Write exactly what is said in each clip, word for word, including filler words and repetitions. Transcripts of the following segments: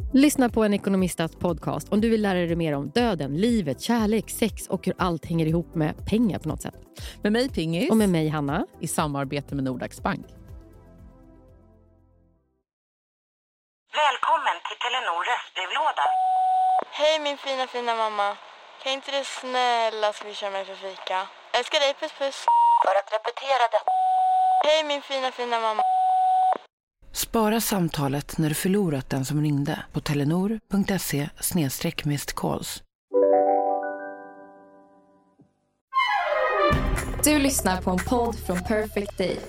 Lyssna på en ekonomistas podcast om du vill lära dig mer om döden, livet, kärlek, sex och hur allt hänger ihop med pengar på något sätt. Med mig Pingis. Och med mig Hanna. I samarbete med Nordax Bank. Välkommen till Telenor röstbrevlåda. Hej min fina fina mamma. Kan inte du snälla swisha mig för fika? Älskar dig, puss puss. För att repetera detta. Hej min fina fina mamma. Spara samtalet när du förlorat den som ringde på telenor.se snedstreck missed calls. Du lyssnar på en podd från Perfect Day.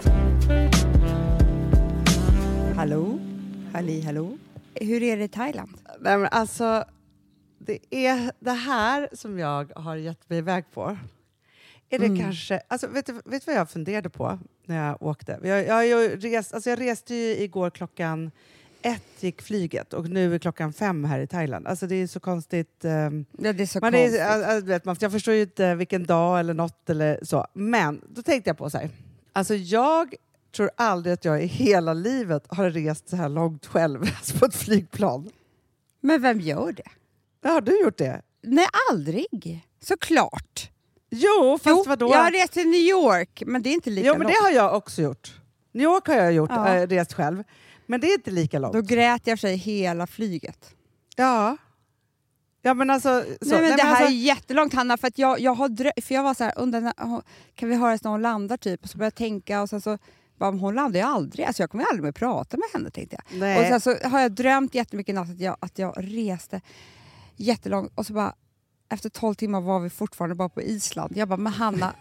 Hallå? Halli, hallå? Hur är det i Thailand? Nej, men alltså, det är det här som jag har gett mig iväg på. Är det mm. kanske... Alltså, vet du vet vad jag funderade på när jag åkte? Jag, jag, jag, rest, alltså jag reste ju igår klockan ett gick flyget och nu är klockan fem här i Thailand. Alltså det är så konstigt. Um, ja, det är så man konstigt. Är, alltså, vet man, jag förstår ju inte vilken dag eller något eller så. Men då tänkte jag på så här. Alltså jag tror aldrig att jag i hela livet har rest så här långt själv på ett flygplan. Men vem gör det? Ja, har du gjort det? Nej, aldrig. Såklart. Jo, fast jo, vadå? Jag har rest till New York, men det är inte lika jo, långt. Jo, men det har jag också gjort. New York har jag gjort, ja. äh, rest själv. Men det är inte lika långt. Då grät jag för sig hela flyget. Ja. Ja, men alltså... Så. Nej, men Nej, det men här alltså... är jättelångt, Hanna. För, att jag, jag, har drö- för jag var så här, undrar, kan vi höras när hon landar typ? Och så började jag tänka och sen så... Hon landar ju aldrig. Alltså jag kommer aldrig mer prata med henne, tänkte jag. Nej. Och sen så har jag drömt jättemycket natt att jag, att jag reste jättelångt. Och så bara... Efter tolv timmar var vi fortfarande bara på Island. Jag bara, men Hanna...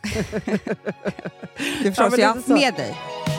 du förstår, ja, så jag har haft med dig.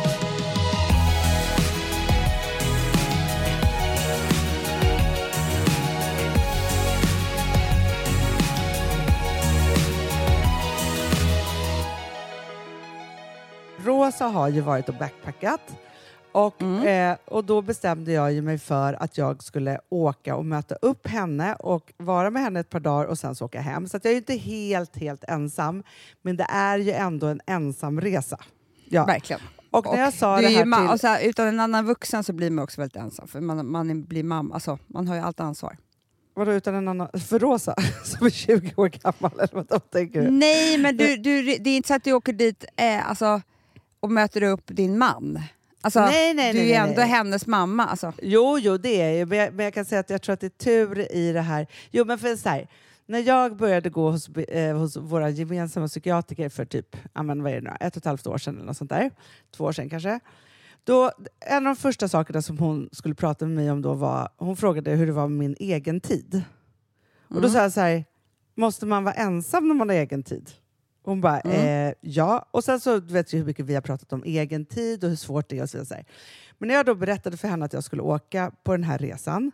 Rosa har ju varit och backpackat. Och, mm. eh, och då bestämde jag ju mig för att jag skulle åka och möta upp henne och vara med henne ett par dagar och sen så åka hem. Så att jag är ju inte helt, helt ensam. Men det är ju ändå en ensam resa. Ja. Verkligen. Och när jag och sa det här ma- till... och så här, utan en annan vuxen så blir man också väldigt ensam. För man, man blir mamma. Alltså, man har ju allt ansvar. Vadå utan en annan... För Rosa som är tjugo år gammal eller vad de tänker du? Nej, men du, du, det är inte så att du åker dit eh, alltså, och möter upp din man. Alltså, nej, nej, du är nej, ändå nej. hennes mamma. Alltså. Jo, jo, det är ju. Men jag, men jag kan säga att jag tror att det är tur i det här. Jo, men för så här, när jag började gå hos, eh, hos våra gemensamma psykiatriker för typ, amen, vad är det nu, ett och ett halvt år sedan eller något sånt där. Två år sedan kanske. Då, en av de första sakerna som hon skulle prata med mig om då var, hon frågade hur det var med min egen tid. Mm. Och då sa jag så här, måste man vara ensam när man har egen tid? Hon bara, mm. eh, ja. Och sen så vet jag hur mycket vi har pratat om egen tid och hur svårt det är och så vidare. Men när jag då berättade för henne att jag skulle åka på den här resan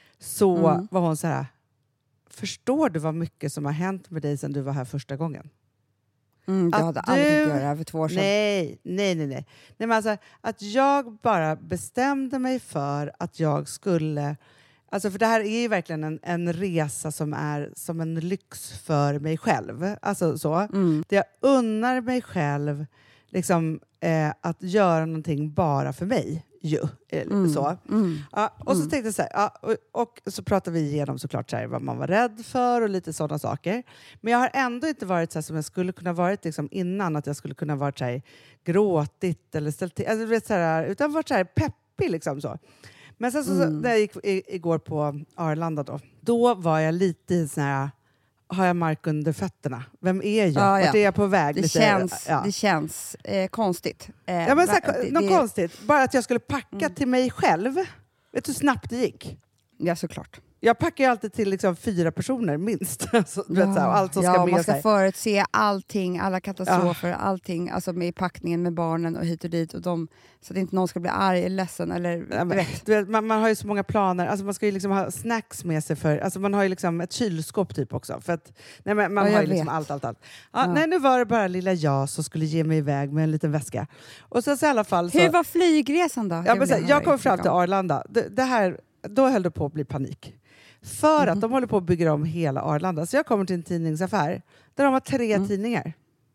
så mm. var hon så här, förstår du vad mycket som har hänt med dig sedan du var här första gången? Mm, jag hade aldrig tänkt göra det här för två år sedan. Nej, nej, nej. nej. nej men alltså, att jag bara bestämde mig för att jag skulle... Alltså för det här är ju verkligen en, en resa som är som en lyx för mig själv. Alltså så. Mm. Det jag unnar mig själv liksom, eh, att göra någonting bara för mig. Ju, mm. så. Mm. Ja, och så mm. tänkte jag så här, ja, och, och så pratade vi igenom såklart så här, vad man var rädd för och lite sådana saker. Men jag har ändå inte varit så här som jag skulle kunna varit liksom, innan. Att jag skulle kunna varit så här, gråtigt eller ställt till. Alltså, vet, så här, utan varit så här peppig liksom så. Men sen så, mm. så, när jag gick i, igår på Arlanda då, då var jag lite sån här, har jag mark under fötterna? Vem är jag? Ja, ja. Vart är jag på väg? Det lite, känns, ja. det känns eh, konstigt. Eh, ja, men så här, det, något det... konstigt. Bara att jag skulle packa mm. till mig själv. Vet du hur snabbt det gick? Ja, såklart. Jag packar ju alltid till liksom fyra personer minst. så, ja. vet, så här, och allt som ska ja, med man ska sig. förutse allting, alla katastrofer, ja. allting, alltså med packningen med barnen och hit och dit. Och de, så att inte någon ska bli arg eller ledsen. Eller, ja, men, du vet, man, man har ju så många planer. Alltså, man ska ju liksom ha snacks med sig. För, alltså, man har ju liksom ett kylskåp typ också. För att, nej, men, man ja, har ju liksom allt, allt, allt. Ja, ja. Nej, nu var det bara lilla jag som skulle ge mig iväg med en liten väska. Och så, så i alla fall, så, hur var flygresan då? Ja, men, så, jag kom fram till Arlanda. Det, det här, då höll det på att bli panik. För mm. att de håller på att bygga om hela Arlanda. Så jag kommer till en tidningsaffär där de har tre mm. tidningar.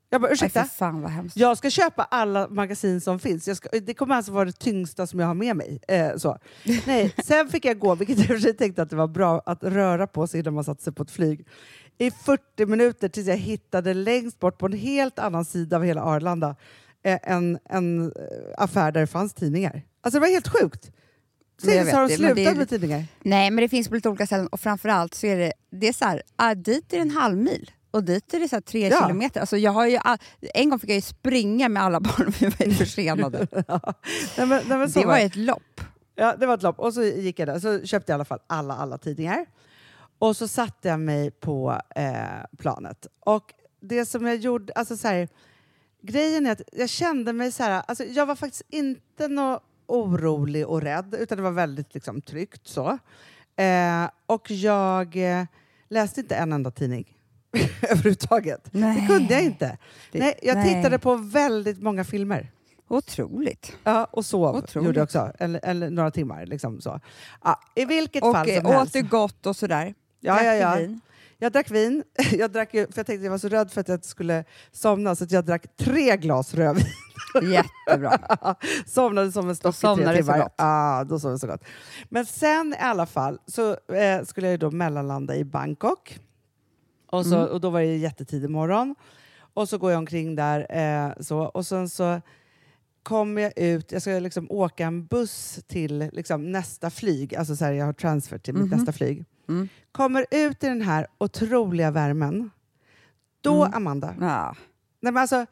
Jag bara, ursäkta? Aj, för fan vad hemskt. Jag ska köpa alla magasin som finns. Jag ska, det kommer alltså vara det tyngsta som jag har med mig. Eh, så. Nej, sen fick jag gå, vilket jag för sig tänkte att det var bra att röra på sig innan man satte sig på ett flyg. I fyrtio minuter tills jag hittade längst bort på en helt annan sida av hela Arlanda eh, en, en affär där det fanns tidningar. Alltså det var helt sjukt. Sen har de slutat det, med tidningar. Nej, men det finns på lite olika ställen och framförallt så är det, det är så här, ah, dit är det en halv mil. Och dit är det så här tre ja. kilometer. Alltså jag har ju, en gång fick jag ju springa med alla barn och vi var ju försenade. ja. nej, men, nej, men så det var, var ett lopp. Ja, det var ett lopp. Och så gick jag där. Så köpte jag i alla fall alla, alla tidningar. Och så satte jag mig på eh, planet. Och det som jag gjorde, alltså så här, grejen är att jag kände mig så här, alltså jag var faktiskt inte nå orolig och rädd, utan det var väldigt liksom tryggt så. Eh, och jag eh, läste inte en enda tidning. överhuvudtaget. Nej. Det kunde jag inte. Det, nej, jag nej. tittade på väldigt många filmer. Otroligt. Ja, och sov Otroligt. gjorde jag också. Eller, eller några timmar. Liksom så. Ja, i vilket och, fall som åt helst. du gott och sådär? Ja, ja, ja. Vin. Jag drack vin. Jag drack ju, för jag tänkte att jag var så rädd för att jag skulle somna, så att jag drack tre glas rödvin. Jättebra. Somnade som en stock i tre timmar. Ja, ah, då sov jag så gott. Men sen i alla fall så eh, skulle jag ju då mellanlanda i Bangkok. Och, så, mm. och då var det jättetidig morgon. Och så går jag omkring där. Eh, så, och sen så kommer jag ut. Jag ska liksom åka en buss till liksom, nästa flyg. Alltså så här, jag har transfer till mm-hmm. mitt nästa flyg. Mm. Kommer ut i den här otroliga värmen. Då, mm. Amanda. Ja. Nej, men alltså,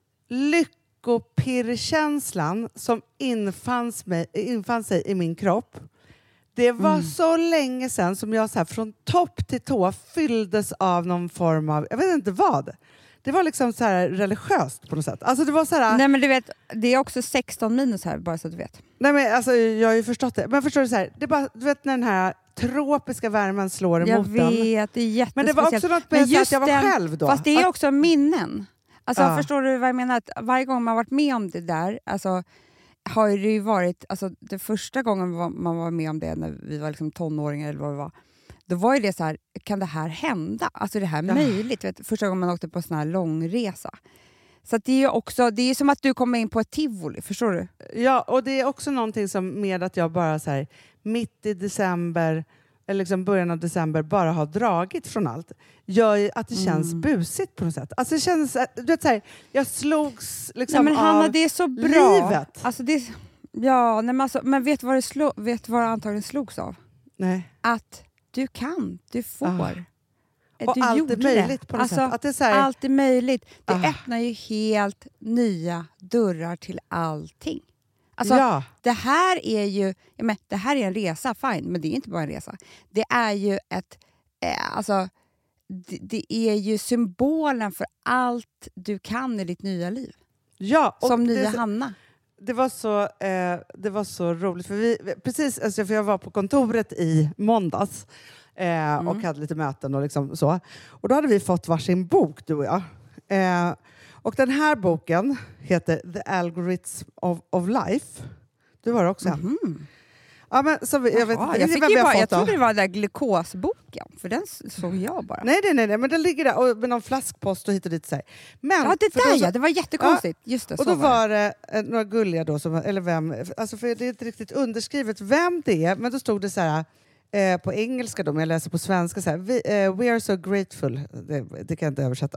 lyckopirrkänslan som infanns, mig, infann sig i min kropp. Det var mm. så länge sedan som jag så här, från topp till tå fylldes av någon form av, jag vet inte vad. Det var liksom så här religiöst på något sätt. Alltså det var så här, nej men du vet, det är också sexton minus här, bara så att du vet. Nej men alltså jag har ju förstått det. Men förstår du så här, det är bara, du vet när den här tropiska värmen slår emot den. Jag vet, det är jättespeciellt. Men det var också något med att jag var den, själv då. Fast det är att, också minnen. Alltså ja. Förstår du vad jag menar? Att varje gång man varit med om det där, alltså har det ju varit, alltså det första gången man var med om det när vi var liksom tonåringar eller vad det var, då var ju det så här, kan det här hända? Alltså det här ja. möjligt? Vet, första gången man åkte på sån här långresa. Så att det är ju också, det är som att du kommer in på ett tivoli, förstår du? Ja, och det är också någonting som med att jag bara så här, mitt i december, eller liksom början av december, bara har dragit från allt, gör ju att det känns mm. busigt på något sätt. Alltså det känns, du vet så här, jag slogs liksom nej, men Hanna, av det är så bra. Livet. Alltså det är, ja, nej, men, alltså, men vet du vad det slo, vet vad det antagligen slogs av? Nej. Att du kan, du får. Ah. Och du allt är möjligt på något alltså, sätt. Att det är så här, allt är möjligt. Det ah. öppnar ju helt nya dörrar till allting. Alltså, ja. det här är ju, ja, men, det här är en resa, fine, men det är inte bara en resa. Det är ju ett, eh, alltså, det, det är ju symbolen för allt du kan i ditt nya liv. Ja, och som nya det, Hanna. Det var så, eh, det var så roligt, för, vi, precis, alltså, för jag var på kontoret i måndags eh, mm. och hade lite möten och liksom så. Och då hade vi fått varsin bok, du och jag. Eh, och den här boken heter The Algorithm of, of Life. Du har också en. Mm. Ja, men, så vi, jag vet Jaha, inte jag, vem jag, jag bara, fått jag då. trodde det var den där glukosboken, för den såg jag bara. Nej, nej, nej, nej, men den ligger där och med någon flaskpost och hit och dit. Så här. Men, ja, det där så, ja, det var jättekonstigt. Ja, just det, och så då var var det eh, några gulliga då, som, eller vem, alltså för det är inte riktigt underskrivet vem det är, men då stod det så här eh, på engelska då, men jag läser på svenska så här, we, eh, we are so grateful, det, det kan jag inte översätta.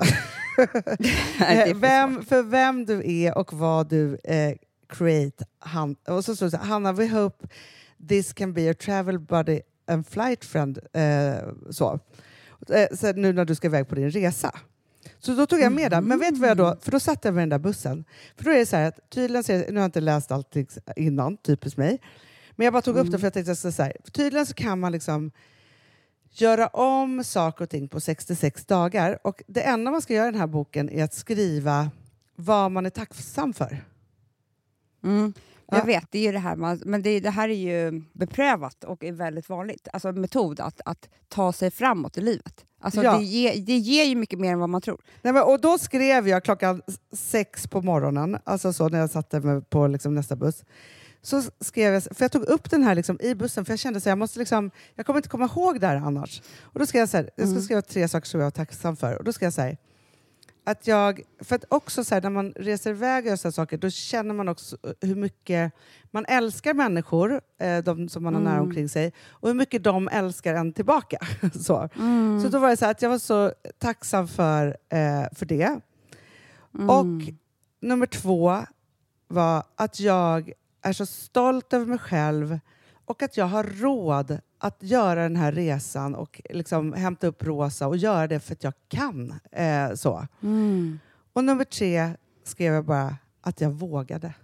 eh, vem, för vem du är och vad du eh, create. Han, och så stod det så här, Hanna, we hope this can be a travel buddy and flight friend. Eh, så. Eh, så nu när du ska iväg på din resa. Så då tog jag med den. Men vet du vad jag då? För då satt jag med den där bussen. För då är det så här att tydligen, så, nu har jag inte läst allt innan, typiskt mig. Men jag bara tog mm. upp det för jag tänkte att jag skulle säga. Tydligen så kan man liksom göra om saker och ting på sextiosex dagar. Och det enda man ska göra i den här boken är att skriva vad man är tacksam för. Mm. Jag ja. vet, det är ju det här, man, men det, det här är ju beprövat och är väldigt vanligt. Alltså en metod att, att ta sig framåt i livet. Alltså ja. det, ger, det ger ju mycket mer än vad man tror. Nej, men, och då skrev jag klockan sex på morgonen, alltså så när jag satte mig på liksom, nästa buss. Så skrev jag, för jag tog upp den här liksom, i bussen, för jag kände att jag måste liksom, jag kommer inte komma ihåg det här annars. Och då skrev jag så här, jag ska skriva tre saker som jag är tacksam för. Och då skrev jag så här, att jag, för att också så här, när man reser iväg och gör sådana saker, då känner man också hur mycket man älskar människor, eh, de som man har nära omkring sig, och hur mycket de älskar en tillbaka. så. Mm. så då var det så här att jag var så tacksam för, eh, för det. Mm. Och nummer två var att jag är så stolt över mig själv och att jag har råd att göra den här resan och liksom hämta upp Rosa och göra det för att jag kan. Eh, så. Mm. Och nummer tre skrev jag bara att jag vågade.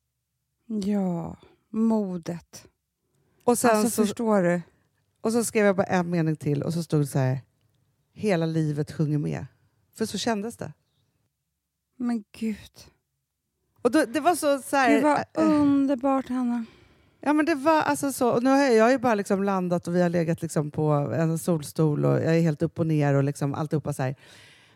Ja, modet. Och sen Alltså så, förstår du? och så skrev jag bara en mening till och så stod det så här: hela livet sjunger med. För så kändes det. Men gud. Och då, det var så, så här, Det var äh, underbart, Hanna. Ja, men det var alltså så. Och nu har jag, jag har ju bara liksom landat och vi har legat liksom på en solstol och jag är helt upp och ner och liksom alltihopa så här.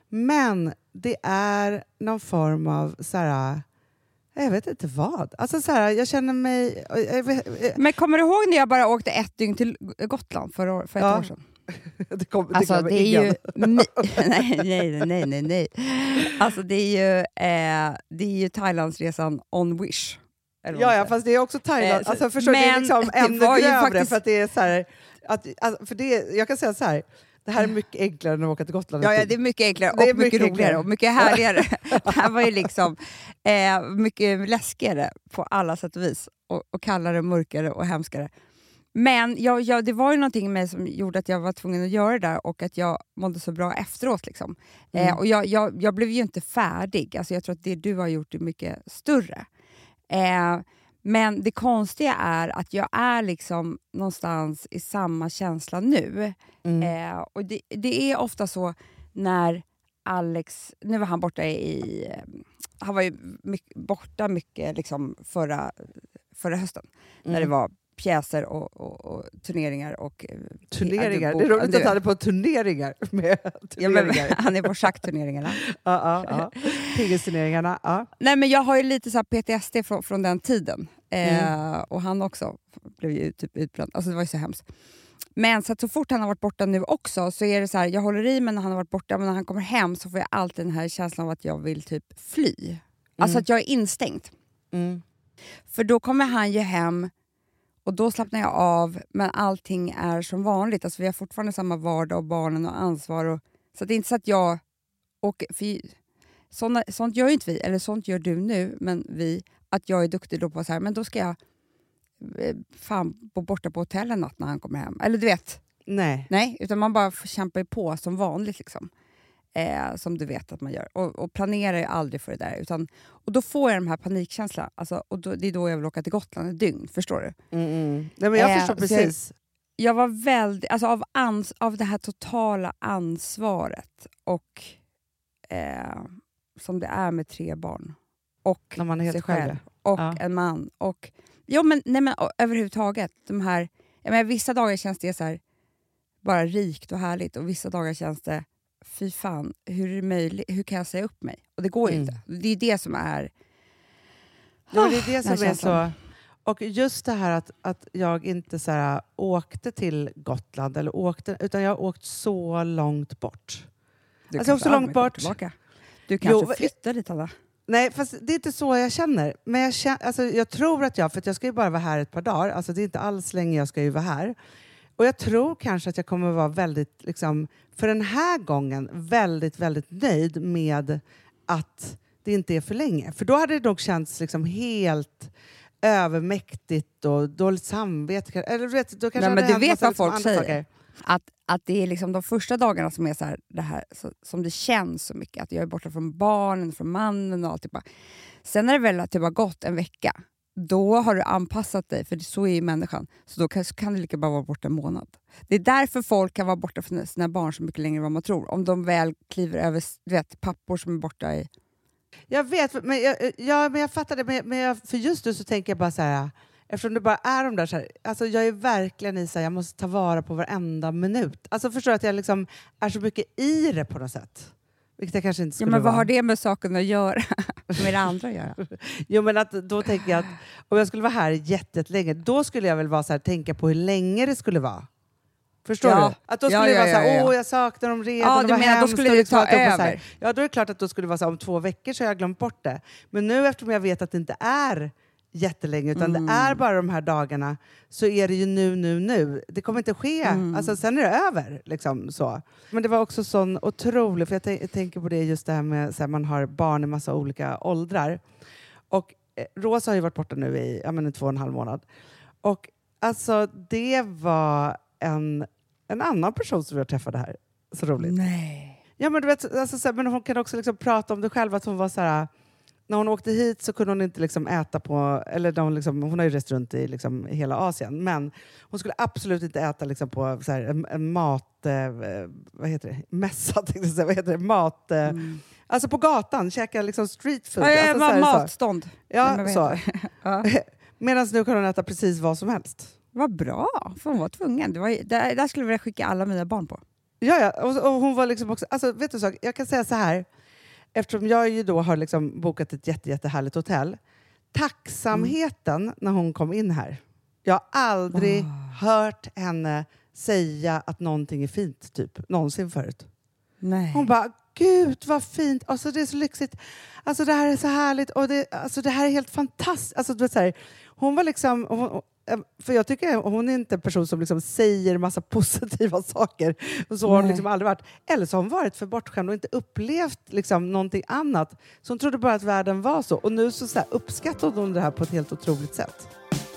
Men det är någon form av så här, jag vet inte vad. Alltså så här, jag känner mig... Jag vet, Men kommer du ihåg när jag bara åkte ett dygn till Gotland för, år, för ett Ja. år sedan? det kom, det Alltså glömmer det är ingen. ju... nej, nej, nej, nej, nej. Alltså det är ju, eh, det är ju Thailandsresan on Wish. Eller vad Ja, man ja, säger. fast det är också Thailand. Eh, alltså, förstår, det är men liksom det ännu var ju grövre. faktiskt- För att det är så här... Att, alltså, för det, är- jag kan säga så här. Det här är mycket enklare än att åka till Gotland. Ja, ja, det är mycket enklare Det är och mycket, mycket roligare enklare. och mycket härligare. Det här var ju liksom eh, mycket läskigare på alla sätt och vis. Och, och kallare, mörkare och hemskare. Men jag, jag, det var ju någonting i mig som gjorde att jag var tvungen att göra det där och att jag mådde så bra efteråt. Liksom. Mm. Eh, och jag, jag, jag blev ju inte färdig. Alltså jag tror att det du har gjort är mycket större. Eh, men det konstiga är att jag är liksom någonstans i samma känsla nu. Mm. Eh, och det, det är ofta så när Alex, nu var han borta i, eh, han var ju mycket, borta mycket liksom förra, förra hösten. Mm. När det var pjäser och, och, och turneringar. Och, eh, Turneringar? bo- Det är roligt du- att han är på turneringar med Ja, men, turneringar. han är på schackturneringarna. Ja, ja, ja. Pingisturneringarna. Ja. Nej, men jag har ju lite så här P T S D från, från den tiden. Eh, och han också blev ju typ utbränd. Alltså det var ju så hemskt. Men så, att så fort han har varit borta nu också så är det så här, jag håller i men när han har varit borta, men när han kommer hem så får jag alltid den här känslan av att jag vill typ fly. Alltså att jag är instängd. Mm. För då kommer han ju hem och då slappnar jag av, men allting är som vanligt. Alltså vi har fortfarande samma vardag och barnen och ansvar. Och, så det är inte så att jag åker... För, såna, sånt gör ju inte vi, eller sånt gör du nu, men vi, att jag är duktig då på så här, men då ska jag eh, fan bo borta på hotell en natt när han kommer hem. Eller du vet, Nej. nej, utan man bara får kämpa på som vanligt liksom. Eh, som du vet att man gör. Och, och planerar ju aldrig för det där. Utan, och då får jag de här panikkänslan. Alltså, och då, det är då jag vill åka till Gotland ett dygn, förstår du? Mm, mm. Nej, men jag Eh, förstår så jag- precis. Jag var väldigt, alltså av, ans, av det här totala ansvaret och eh, som det är med tre barn och När man är helt sig själv. själv och Ja. en man och jo men, nej, men o- överhuvudtaget de här, jag menar, vissa dagar känns det så här bara rikt och härligt och vissa dagar känns det fy fan, hur är det möjligt, hur kan jag säga upp mig? Och det går ju Mm. inte. Det är det som är Ja, men det är det den som här är så... känslan. Och just det här att, att jag inte så här, åkte till Gotland, eller åkte, utan jag har åkt så långt bort. Du Alltså, kanske också aldrig långt kommer bort. tillbaka. Du kanske Jo, flyttar dit, Anna. Nej, fast det är inte så jag känner. Men jag, känner, alltså, jag tror att jag, för att jag ska ju bara vara här ett par dagar, alltså det är inte alls länge jag ska ju vara här. Och jag tror kanske att jag kommer vara väldigt, liksom, för den här gången, väldigt, väldigt nöjd med att det inte är för länge. För då hade det nog känts liksom helt övermäktigt och dåligt samvete. Eller du vet, då kanske Nej, men hade du hänt vet massa, vad liksom, folk andra säger. saker. Att, att det är liksom de första dagarna som är så här, det här så, som det känns så mycket. Att jag är borta från barnen, från mannen och allt. Typ. Sen när det väl typ har gått en vecka, då har du anpassat dig, för det, så är ju människan. Så då kan, så kan det lika bara vara borta en månad. Det är därför folk kan vara borta från sina barn så mycket längre än vad man tror. Om de väl kliver över, du vet, pappor som är borta i... Jag vet, men jag, ja, men jag fattar det. Men, men jag, för just nu så tänker jag bara så här, eftersom det bara är de där, så här, alltså jag är verkligen i så här, jag måste ta vara på varenda minut. Alltså förstår du att jag liksom är så mycket i det på något sätt? Vilket jag kanske inte Ja, skulle men vad vara. har det med saken att göra? med det andra att göra? Jo, men att, då tänker jag att om jag skulle vara här jättelänge, då skulle jag väl vara så här, tänka på hur länge det skulle vara. Förstår Ja. du? Att då skulle Ja, det ja, vara så här, ja, ja. åh jag saknar dem redan. Ja, det du var menar, då hemskt, skulle och det liksom ta att jag var så här- över. Ja, då är det klart att då skulle det vara så här, om två veckor så har jag glömt bort det. Men nu eftersom jag vet att det inte är jättelänge utan Mm. det är bara de här dagarna så är det ju nu, nu, nu. Det kommer inte ske. Mm. Alltså, sen är det över. Liksom, så. Men det var också sån otrolig, för jag, t- jag tänker på det just det här med att man har barn i massa olika åldrar. Och eh, Rosa har ju varit borta nu i ja, men en två och en halv månad. Och alltså det var en, en annan person som jag träffade här. Så roligt. Nej. Ja, men du vet, alltså, så här, men hon kan också liksom prata om det själv. Att hon var så här, när hon åkte hit så kunde hon inte liksom äta på... Eller de liksom, hon har ju rest runt i liksom hela Asien. Men hon skulle absolut inte äta liksom på så här, en, en mat... Eh, vad heter det? Mässa, tänkte jag säga. Vad heter det? Mat... Eh, Mm. Alltså på gatan, käka liksom street food. Ja, ja, alltså, ja, så här, så. matstånd. Ja, Nej, men så. vad heter det? Ja. Medan nu kan hon äta precis vad som helst. Vad bra, för hon var tvungen. Det var, ju- där, där skulle jag vilja skicka alla mina barn på. Ja, ja. Och, och hon var liksom också... Alltså, vet du så, jag kan säga så här. Eftersom jag ju då har liksom bokat ett jätte, jättehärligt hotell. Tacksamheten mm. när hon kom in här. Jag har aldrig Oh. hört henne säga att någonting är fint, typ. Någonsin förut. Nej. Hon bara, gud vad fint. Alltså det är så lyxigt. Alltså det här är så härligt. Och det, alltså, det här är helt fantastiskt. Alltså, du vet, så här, hon var liksom... Hon, för jag tycker hon är inte en person som liksom säger massa positiva saker. Och så har hon Nej. liksom aldrig varit. Eller så har hon varit för bortskämd och inte upplevt liksom någonting annat. Så hon trodde bara att världen var så. Och nu så, så här, uppskattar hon det här på ett helt otroligt sätt.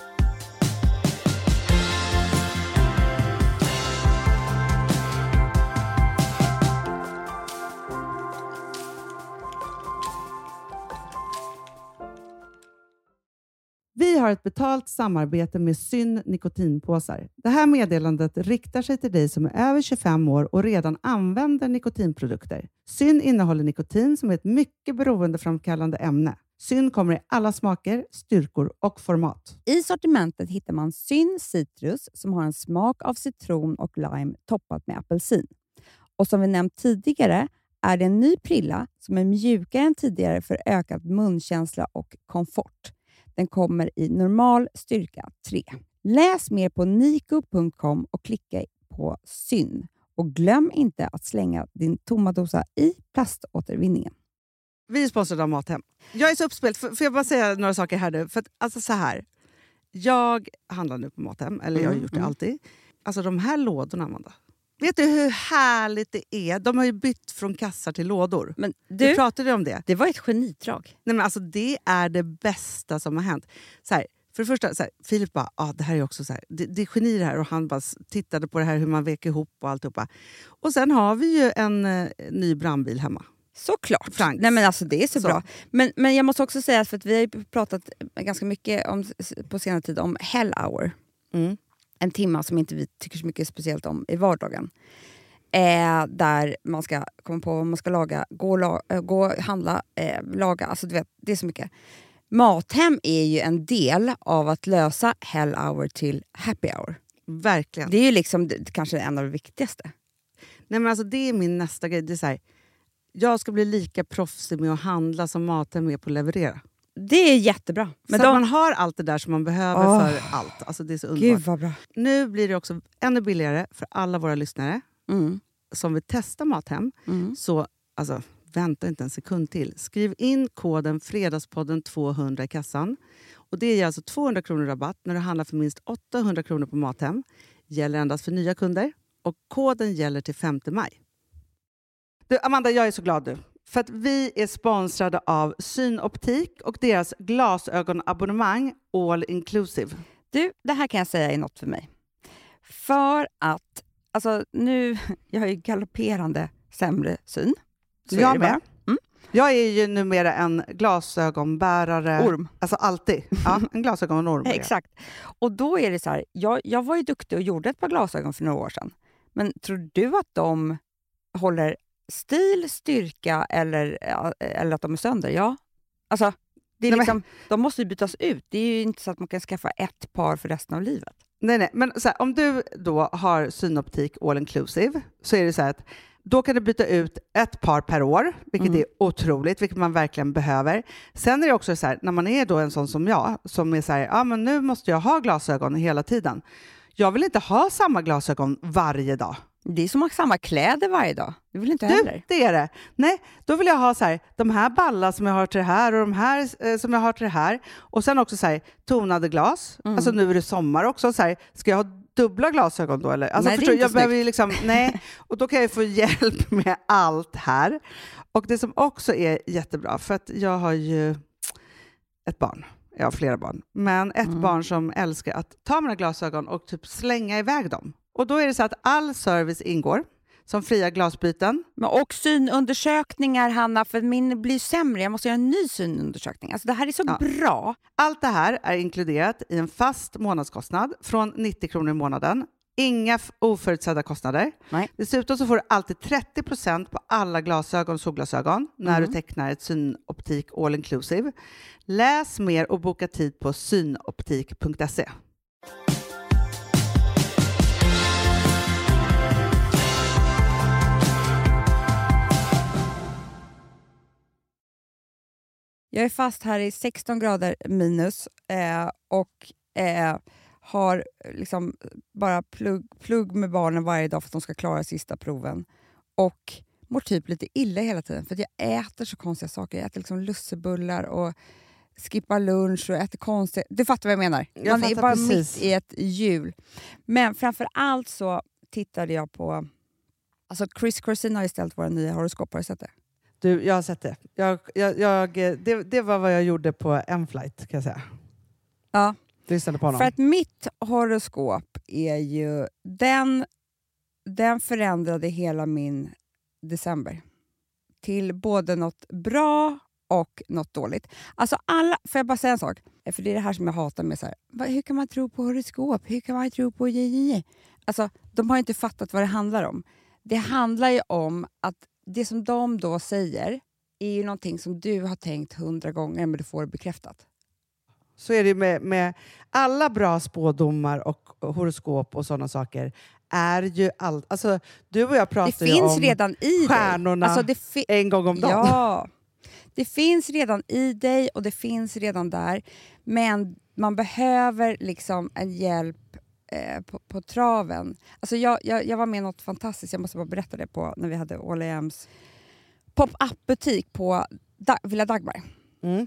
Vi har ett betalt samarbete med Syn nikotinpåsar. Det här meddelandet riktar sig till dig som är över tjugofem år och redan använder nikotinprodukter. Syn innehåller nikotin som är ett mycket beroendeframkallande ämne. Syn kommer i alla smaker, styrkor och format. I sortimentet hittar man Syn Citrus som har en smak av citron och lime toppat med apelsin. Och som vi nämnt tidigare är det en ny prilla som är mjukare än tidigare för ökad munkänsla och komfort. Den kommer i normal styrka tre. Läs mer på niko punkt com och klicka på Syn. Och glöm inte att slänga din tomma dosa i plaståtervinningen. Vi är sponsrade av Mathem. Jag är så uppspelt. Får jag bara säga några saker här nu? För att, alltså så här. Jag handlar nu på Mathem. Eller jag har Mm, gjort det mm. alltid. Alltså de här lådorna, Amanda. Vet du hur härligt det är? De har ju bytt från kassar till lådor. Men Du du, pratade om det. det var ett genidrag. Nej, men alltså, det är det bästa som har hänt. Så här, för det första, så här, Filip bara, ah, det här är också så här, det, det är geni det här. Och han bara s- tittade på det här hur man vek ihop och alltihopa. Och sen har vi ju en eh, ny brandbil hemma. Såklart. Franks. Nej, men alltså, det är så, Så. bra. Men, men jag måste också säga, för att vi har ju pratat ganska mycket om, på senare tid om Hell Hour. Mm. En timma som inte vi tycker så mycket speciellt om i vardagen. Eh, där man ska komma på vad man ska laga, gå och, la, äh, gå och handla, eh, laga. Alltså du vet, det är så mycket. Mathem är ju en del av att lösa Hell Hour till Happy Hour. Verkligen. Det är ju liksom det, kanske en av de viktigaste. Nej, men alltså, det är min nästa grej. Det är så här, jag ska bli lika proffsig med att handla som Mathem är på att leverera. Det är jättebra. Men så de, att man har allt det där som man behöver Åh. för allt. Alltså, det är så underbart. Gud vad bra. Nu blir det också ännu billigare för alla våra lyssnare Mm. som vill testa Mathem. Mm. Så alltså, vänta inte en sekund till. Skriv in koden Fredagspodden tvåhundra i kassan. Och det ger alltså tvåhundra kronor rabatt när du handlar för minst åttahundra kronor på Mathem. Gäller endast för nya kunder. Och koden gäller till femte maj. Du, Amanda, jag är så glad nu. För att vi är sponsrade av Synoptik och deras glasögonabonnemang All Inclusive. Du, det här kan jag säga är något för mig. För att, alltså nu, jag har ju galopperande sämre syn. Så är Jag det med. bara. Mm. Jag är ju numera en glasögonbärare. Orm. Alltså alltid. Ja, en glasögonorm. är jag. Exakt. Och då är det så här, jag, jag var ju duktig och gjorde ett par glasögon för några år sedan. Men tror du att de håller stil, styrka eller, eller att de är sönder? Ja. Alltså, det är Nej, liksom, de måste ju bytas ut. Det är ju inte så att man kan skaffa ett par för resten av livet. Nej, nej. Men så här, om du då har Synoptik All Inclusive så är det så här att då kan du byta ut ett par per år, vilket Mm. är otroligt, vilket man verkligen behöver. Sen är det också så här, när man är då en sån som jag, som är så här, ja men nu måste jag ha glasögon hela tiden. jag vill inte ha samma glasögon varje dag. Det är som att ha samma kläder varje dag. Det vill inte Du, heller. det är det. Nej, då vill jag ha så här, de här ballar som jag har till det här och de här eh, som jag har till det här. Och sen också så här, tonade glas. Mm. Alltså nu är det sommar också. Så här, ska jag ha dubbla glasögon då? Eller? Alltså, Nej, det är förstår, inte jag behöver ju snyggt. liksom, nej. Och då kan jag få hjälp med allt här. Och det som också är jättebra, för att jag har ju ett barn. Jag har flera barn. Men ett Mm. barn som älskar att ta mina glasögon och typ slänga iväg dem. Och då är det så att all service ingår. Som fria glasbyten. Men och synundersökningar, Hanna, för min blir sämre. Jag måste göra en ny synundersökning. Alltså det här är så Ja. bra. Allt det här är inkluderat i en fast månadskostnad från nittio kronor i månaden. Inga f- oförutsedda kostnader. Nej. Dessutom så får du alltid trettio procent på alla glasögon och solglasögon när Mm. du tecknar ett synoptik all inclusive. Läs mer och boka tid på synoptik punkt se. Jag är fast här i sexton grader minus eh, och eh, har liksom bara plugg, plugg med barnen varje dag för att de ska klara sista proven. Och mår typ lite illa hela tiden för att jag äter så konstiga saker. Jag äter liksom lussebullar och skippar lunch och äter konstigt. Du fattar vad jag menar? Jag Man är fattar bara precis. mitt i ett hjul. Men framför allt så tittade jag på... Alltså Chris Corsini har ju ställt våra nya horoskop. Har du sett det? Du, jag har sett det. Jag, jag, jag, det. Det var vad jag gjorde på M-flight kan jag säga. Ja. Lyssnade på honom. För att mitt horoskop är ju... Den, den förändrade hela min december. Till både något bra och något dåligt. Alltså alla... Får jag bara säga en sak? För det är det här som jag hatar med så här. Vad- Hur kan man tro på horoskop? Hur kan man tro på J J J? Alltså, de har inte fattat vad det handlar om. Det handlar ju om att det som de då säger är ju någonting som du har tänkt hundra gånger men du får det bekräftat. Så är det med, med alla bra spådomar och horoskop och sådana saker. Är ju allt, alltså, du och jag Det pratar ju finns om redan i stjärnorna dig. Alltså det fi- en gång om dagen. Ja, det finns redan i dig och det finns redan där. Men man behöver liksom en hjälp eh, på, på traven. Alltså jag, jag, jag var med i något fantastiskt, jag måste bara berätta det på när vi hade All I Am's pop-up-butik på da- Villa Dagmar Mm.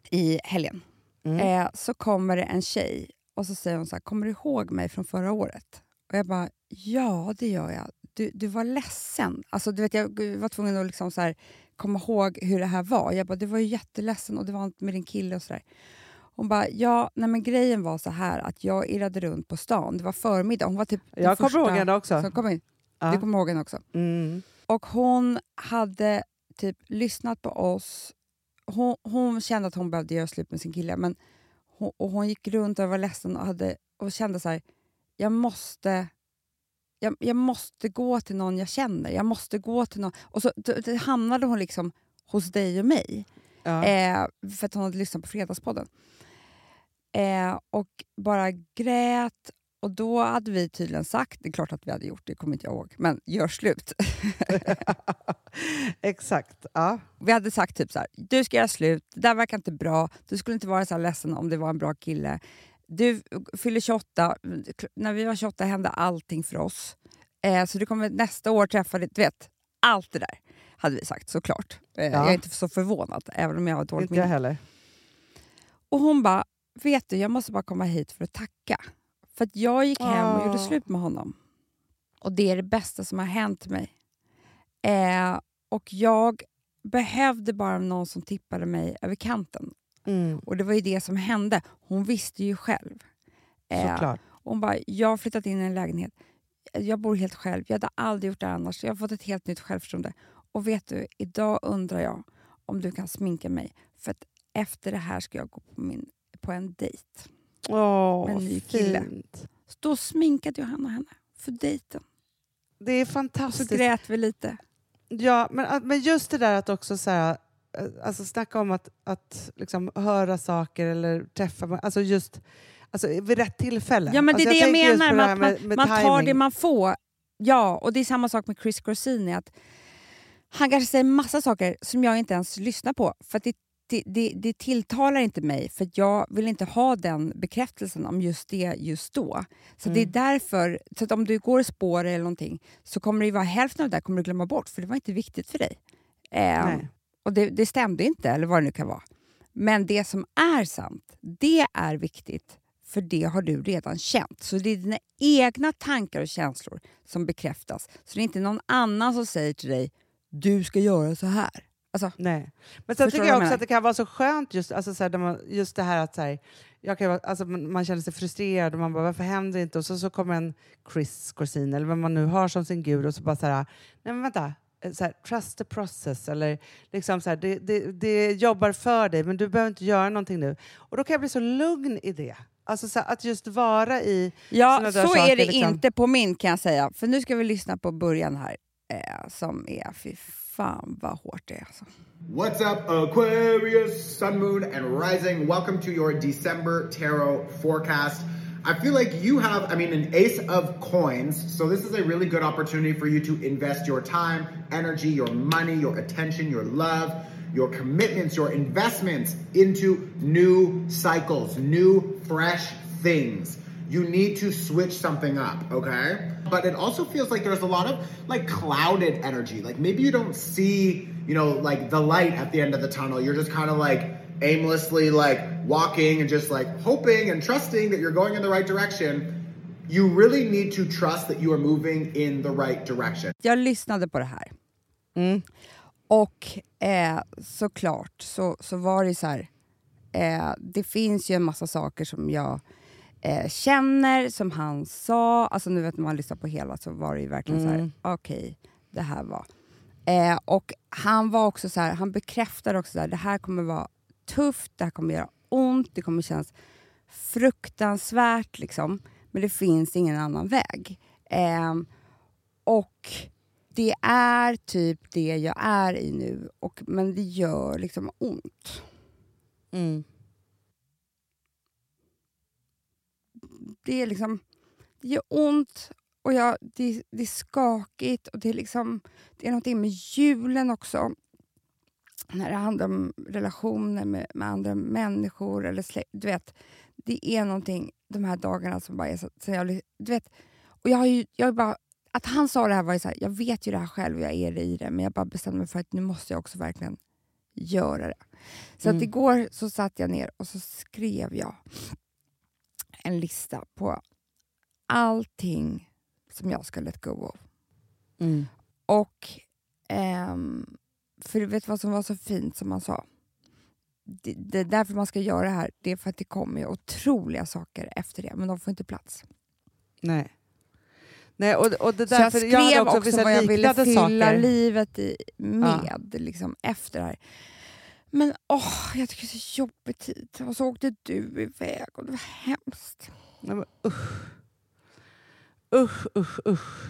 i helgen. Mm. Eh, så kommer det en tjej och så säger hon så här, kommer du ihåg mig från förra året? Och jag bara, ja det gör jag. Du, du var ledsen. Alltså, du vet, jag var tvungen att liksom så här, komma ihåg hur det här var. Jag bara, du var ju jätteledsen och det var inte med din kille och sådär. Hon bara, ja, nej men grejen var så här att jag irrade runt på stan. Det var förmiddag. Hon var typ den Jag kommer första ihåg henne också. som kom in. Ja. Du kommer ihåg henne också. Mm. Och hon hade typ lyssnat på oss. Hon, hon kände att hon behövde göra slut med sin kille. Men hon, och hon gick runt och var ledsen och, hade, och kände så här, jag måste... Jag, jag måste gå till någon jag känner. Jag måste gå till någon. Och så då, då hamnade hon liksom hos dig och mig. Ja. Eh, för att hon hade lyssnat på Fredagspodden. Eh, och bara grät. Och då hade vi tydligen sagt, det är klart att vi hade gjort, det kommer inte jag ihåg. Men gör slut. Exakt. Ja. Vi hade sagt typ så här, du ska göra slut. Det där verkar inte bra. Du skulle inte vara så här ledsen om det var en bra kille. Du fyller tjugoåtta. När vi var tjugoåtta hände allting för oss. Eh, så du kommer nästa år träffa dig. Du vet, allt det där hade vi sagt såklart. Eh, Ja. Jag är inte så förvånad, även om jag har dåligt Inte jag minne. heller. Och hon bara, vet du, jag måste bara komma hit för att tacka. För att jag gick hem och Åh. gjorde slut med honom. Och det är det bästa som har hänt mig. Eh, och jag behövde bara någon som tippade mig över kanten. Mm. Och det var ju det som hände. Hon visste ju själv. Eh, Såklart. hon bara, jag har flyttat in i en lägenhet. Jag bor helt själv. Jag hade aldrig gjort det annars. Jag har fått ett helt nytt självförtroende. Och vet du, idag undrar jag om du kan sminka mig. För att efter det här ska jag gå på, min, på en dejt. Åh, med en ny kille. fint. Så då sminkade Johanna henne för dejten. Det är Så fantastiskt. grät vi lite. Ja, men, att- men just det där att också så här, eh, alltså snacka om att, att liksom höra saker eller träffa, alltså just alltså vid rätt tillfälle. Ja, men det är alltså, det jag tänker just menar. på det här Man, med- med man tar timing. det man får. Ja, och det är samma sak med Chris Corsini. Att han kanske säger massa saker som jag inte ens lyssnar på. För att det, det, det, det tilltalar inte mig, för jag vill inte ha den bekräftelsen om just det just då. Så mm. det är därför, så att om du går och spår eller någonting, så kommer det ju vara hälften av det där kommer du glömma bort, för det var inte viktigt för dig. Eh, och det, det stämde inte, eller vad det nu kan vara. Men det som är sant, det är viktigt, för det har du redan känt. Så det är dina egna tankar och känslor som bekräftas. Så det är inte någon annan som säger till dig, du ska göra så här. Alltså, nej. Men sen tycker jag också att det kan vara så skönt just, alltså, så här, man, just det här att så här, jag kan, alltså, man känner sig frustrerad och man bara, varför händer det inte? Och så, så kommer en Chris Corsini eller vad man nu har som sin gud och så bara så här, nej men vänta, så här, trust the process, eller liksom så här, det, det, det jobbar för dig men du behöver inte göra någonting nu. Och då kan jag bli så lugn i det. Alltså så att just vara i... Ja, så saker, är det liksom. inte på min, kan jag säga. För nu ska vi lyssna på början här. Eh, som är, fy fan vad hårt det är. Alltså. What's up, Aquarius, Sun, Moon, and Rising? Welcome to your December Tarot forecast. I feel like you have, I mean, an ace of coins. So this is a really good opportunity for you to invest your time, energy, your money, your attention, your love, your commitments, your investments into new cycles, new, fresh things. You need to switch something up, okay? But it also feels like there's a lot of like clouded energy. Like maybe you don't see, you know, like the light at the end of the tunnel. You're just kind of like aimlessly like walking and just like hoping and trusting that you're going in the right direction. You really need to trust that you are moving in the right direction. Jag lyssnade på det här. Mm. Och eh, såklart så, så var det så här, eh, det finns ju en massa saker som jag eh, känner, som han sa, alltså nu vet man lyssnar på hela så var det ju verkligen mm. så här, okej, okay, det här var. Eh, och han var också så här, han bekräftade också så här, det här kommer vara tufft, det här kommer göra ont, det kommer kännas fruktansvärt liksom, men det finns ingen annan väg. Eh, och det är typ det jag är i nu. Och, men det gör liksom ont. Mm. Det är liksom... Det gör ont. Och jag, det, det är skakigt. Och det är liksom... Det är någonting med julen också. När det handlar om relationer med, med andra människor. Eller släkt. Du vet. Det är någonting de här dagarna som bara är så... så jag, du vet. Och jag har ju... Jag har bara... Att han sa det här var ju så här, jag vet ju det här själv och jag är det i det, men jag bara bestämde mig för att nu måste jag också verkligen göra det. Så mm. att igår så satt jag ner och så skrev jag en lista på allting som jag ska let go of. Mm. Och ehm, för du vet vad som var så fint som man sa. Det, det är därför man ska göra det här, det är för att det kommer otroliga saker efter det, men de får inte plats. Nej. Nej, och, och det så jag därför, skrev jag också, också vad jag ville fylla saker. livet i, med ja. liksom, efter det här. Men åh, jag tycker det är så jobbigt tid. Och så åkte du iväg och det var hemskt. Nej, men, usch. Usch, usch, usch.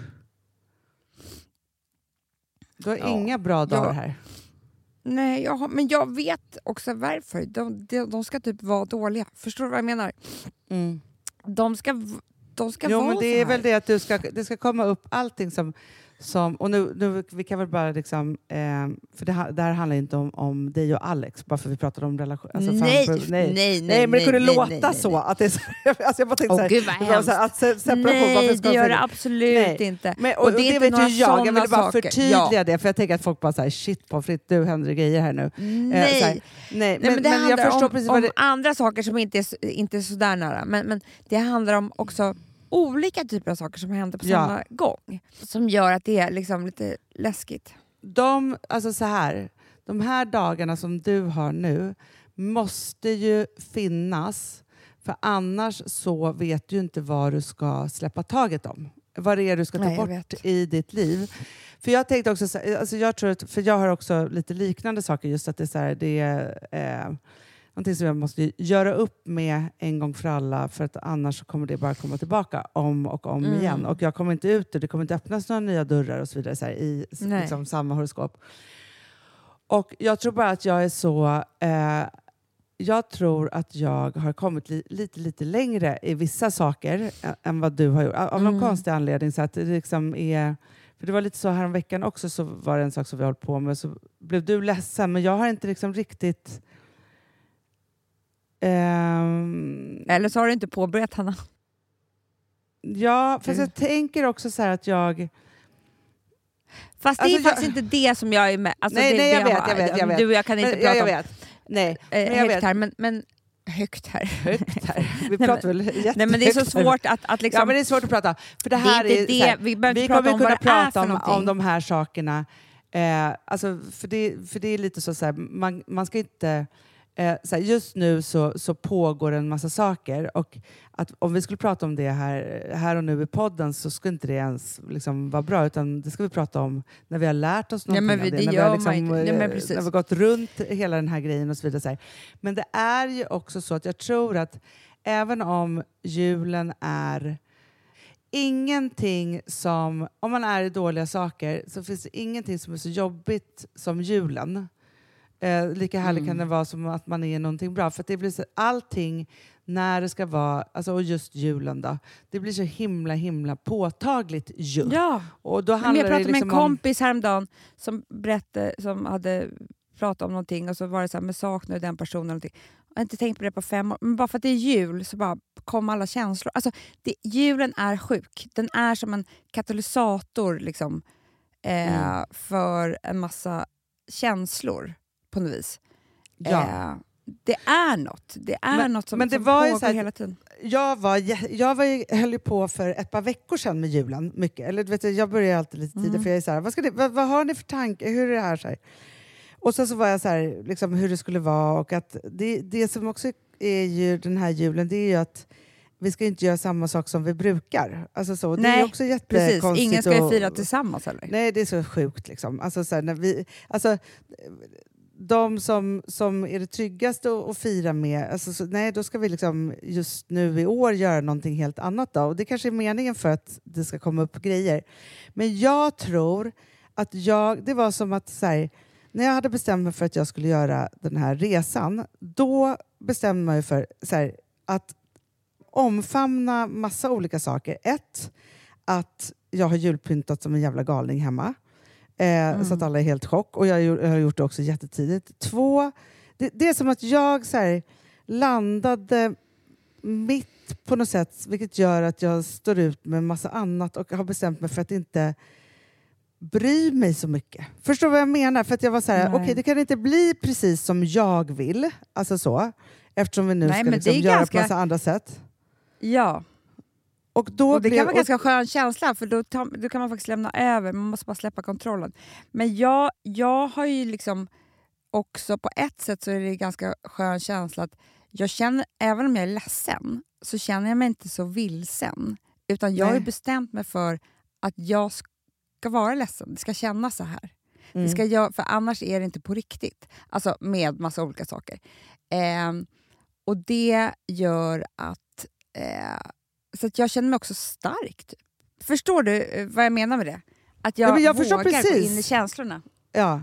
Du har ja. inga bra dagar jag, här. Nej, jag har, men jag vet också varför. De, de, de ska typ vara dåliga. Förstår du vad jag menar? Mm. De ska... De ska jo, vara men det är så här. väl det att du ska, det ska komma upp allting som... som och nu, nu vi kan väl bara liksom... Eh, för det, det här handlar inte om, om dig och Alex, bara för vi pratade om relation. Alltså, nej, fan, nej, nej, nej, men det kunde nej, låta nej, nej, så. nej. Att det är så alltså jag bara tänkte oh, så här, gud vad hemskt. Att se, separation, nej, det gör det absolut nej. inte. Men, och, och, det, och det vet ju jag. Jag vill bara saker. förtydliga ja. det. För jag tänker att folk bara säger shit på fritt, du händer grejer här nu. Nej, eh, nej. nej men, men det men handlar jag förstår om, precis om vad det... andra saker som inte är, inte är så där nära. Men, men det handlar om också... olika typer av saker som händer på ja. samma gång. Som gör att det är liksom lite läskigt. De, alltså så här, de här dagarna som du har nu måste ju finnas. För annars så vet du inte vad du ska släppa taget om. Vad det är du ska ta Nej, bort i ditt liv. För jag tänkte också, så, alltså jag tror att, för jag har också lite liknande saker. Just att det är så här, det är... Eh, någonting som jag måste göra upp med en gång för alla, för att annars kommer det bara komma tillbaka om och om mm. igen. Och jag kommer inte ut och det kommer inte öppnas några nya dörrar och så vidare så här, i liksom, samma horoskop. Och jag tror bara att jag är så... Eh, jag tror att jag har kommit li- lite, lite längre i vissa saker än, än vad du har gjort. Av någon mm. konstig anledning. Så att det liksom är... För det var lite så här om veckan också, så var det en sak som vi höll på med. Så blev du ledsen, men jag har inte liksom riktigt... Um, Eller så har du inte påbörjat, Hanna. Ja, fast Mm. jag tänker också så här att jag... Fast det Alltså, är faktiskt jag- inte det som jag är med. Alltså Nej, det, nej, jag det vet, har- jag vet, jag vet. Du och jag kan inte Men, prata ja, jag om vet. Nej, eh, men jag högt vet. här, men, men högt här. Högt här. Vi Nej, pratar väl jättehögt. Nej, men det är så här. svårt att, att liksom... Ja, men det är svårt att prata. För det Det är här inte är, det. så här, Vi behöver vi inte prata kommer om kunna vad det är prata för om, någonting. om de här sakerna. Eh, alltså, för, det, för det är lite så, så här, man, man ska inte... Eh, så här, just nu så, så pågår en massa saker och att om vi skulle prata om det här, här och nu i podden så skulle inte det ens liksom vara bra, utan det ska vi prata om när vi har lärt oss någonting men av vi- det, det när vi gör har, man liksom, inte. Ja, men eh, precis. när vi har gått runt hela den här grejen och så vidare. Så här. Men det är ju också så att jag tror att även om julen är ingenting som, om man är i dåliga saker så finns det ingenting som är så jobbigt som julen. Eh, lika härligt Mm. kan det vara som att man är någonting bra. För att det blir så, allting när det ska vara, alltså, och just julen då, det blir så himla himla påtagligt ju. Ja, Och då men handlar jag pratade det liksom med en kompis häromdagen som berättade, som hade pratat om någonting och så var det så här, men saknar den personen någonting. Jag har inte tänkt på det på fem år, men bara för att det är jul så bara kom alla känslor. Alltså, det, julen är sjuk. Den är som en katalysator liksom, eh, Mm. för en massa känslor på något vis. Ja. Eh, det är något. Det är Men- något som, men det som var ju pågår så här- hela tiden. Jag, var, jä- jag var ju, höll ju på för ett par veckor sedan med julen. Mycket. Eller, du vet, jag börjar alltid lite tidigare Mm. för jag är så här, vad, ska det, vad, vad har ni för tanke? Hur är det här? Så här? Och sen så var jag så här, liksom, hur det skulle vara. Och att det, det som också är ju den här julen, det är ju att vi ska inte göra samma sak som vi brukar. Alltså så, det Nej, är också Precis, jättekonstigt. ingen ska ju och- fira tillsammans heller. Nej, det är så sjukt. Liksom. Alltså, så här, när vi, alltså, de som, som är det tryggaste att, att fira med, alltså, så, nej, då ska vi liksom just nu i år göra någonting helt annat. Då. Och det kanske är meningen för att det ska komma upp grejer. Men jag tror att jag, det var som att så här, när jag hade bestämt mig för att jag skulle göra den här resan, då bestämde man ju för så här, att omfamna massa olika saker. Ett, att jag har julpyntat som en jävla galning hemma. Eh, Mm. Så att alla är helt chock. Och jag, har gjort- jag har gjort det också jättetidigt. Två, det, det är som att jag så här, landade mitt på något sätt, vilket gör att jag står ut med en massa annat och har bestämt mig för att inte bry mig så mycket. Förstår du vad jag menar? För att jag var så här, Nej. okej, det kan inte bli precis som jag vill. Alltså så. Eftersom vi nu Nej, ska men liksom det är göra ganska- på massa andra sätt. Ja. Och, då Och det blev, kan vara en och, ganska skön känsla, för då, tar, då kan man faktiskt lämna över. Man måste bara släppa kontrollen. Men jag, jag har ju liksom också, på ett sätt så är det en ganska skön känsla att jag känner, även om jag är ledsen, så känner jag mig inte så vilsen. Utan jag har ju Nej. bestämt mig för att jag ska vara ledsen. Det ska kännas så här. Mm. Det ska jag, för annars är det inte på riktigt. Alltså med massa olika saker. Ehm, och det gör att eh, så att jag känner mig också stark. Typ. Förstår du eh, vad jag menar med det? Att jag, Ja, men jag förstår vågar gå precis. in i känslorna. Ja.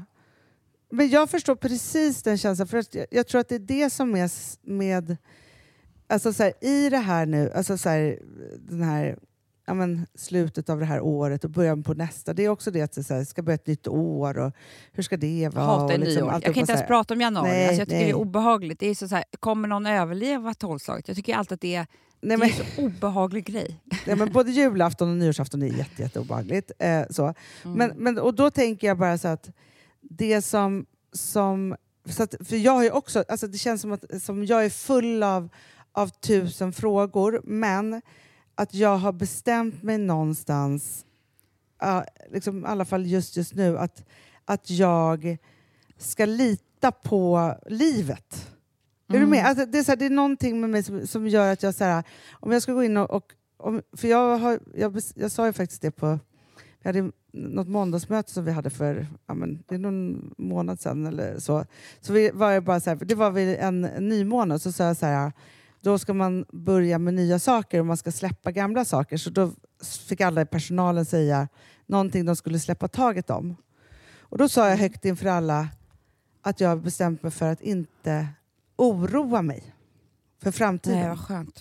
Men jag förstår precis den känslan. För att jag, jag tror att det är det som är s- med... Alltså så här, i det här nu, alltså så här, den här, ja, men, slutet av det här året och början på nästa. Det är också det att det så här, ska börja ett nytt år och hur ska det vara? Jag hatar och liksom nyår. Jag alltihopa kan inte så ens här. prata om januari. Nej, alltså jag tycker nej. det är obehagligt. Det är så, så här, kommer någon överleva tolvslaget? Jag tycker alltid att det är, Nej, det men, är en så obehaglig grej. nej, men både julafton och nyårsafton är jätte, jätte obehagligt. Eh, så. Mm. Men, men, och då tänker jag bara så att det som... som så att, för jag har ju också, alltså det känns som att som jag är full av, av tusen frågor, men att jag har bestämt mig någonstans, uh, liksom, i alla fall just, just nu, att, att jag ska lita på livet. Är du med? Alltså, det, är så här, det är någonting med mig som, som gör att jag, så här, om jag ska gå in och... och om, för jag, har, jag, bes, jag sa ju faktiskt det på... Vi hade något måndagsmöte som vi hade för ja, men, det är någon månad sedan eller så. Så vi var jag bara så här, det var vid en, en ny månad, så sa jag så här, då ska man börja med nya saker och man ska släppa gamla saker. Så då fick alla i personalen säga någonting de skulle släppa taget om. Och då sa jag högt inför alla att jag bestämt mig för att inte oroa mig för framtiden. Nej, vad skönt.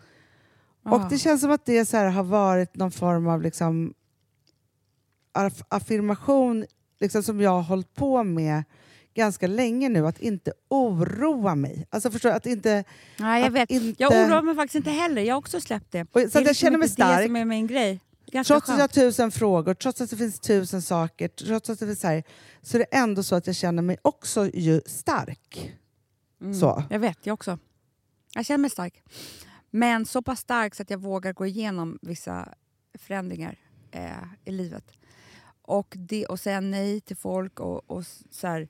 Och det känns som att det så här har varit någon form av liksom aff- affirmation liksom, som jag har hållit på med ganska länge nu att inte oroa mig. Alltså förstår att inte... Nej, jag att vet. Inte... Jag oroar mig faktiskt inte heller. Jag har också släppt det. Och, så det att jag liksom känner mig stark. Det som är min grej. Ganska trots skönt. att jag har tusen frågor, trots att det finns tusen saker, trots att det finns så här, så är det ändå så att jag känner mig också ju stark. Mm, så. Jag vet, jag också. Jag känner mig stark. Men så pass stark så att jag vågar gå igenom vissa förändringar eh, i livet. Och, det, och säga nej till folk och, och så här,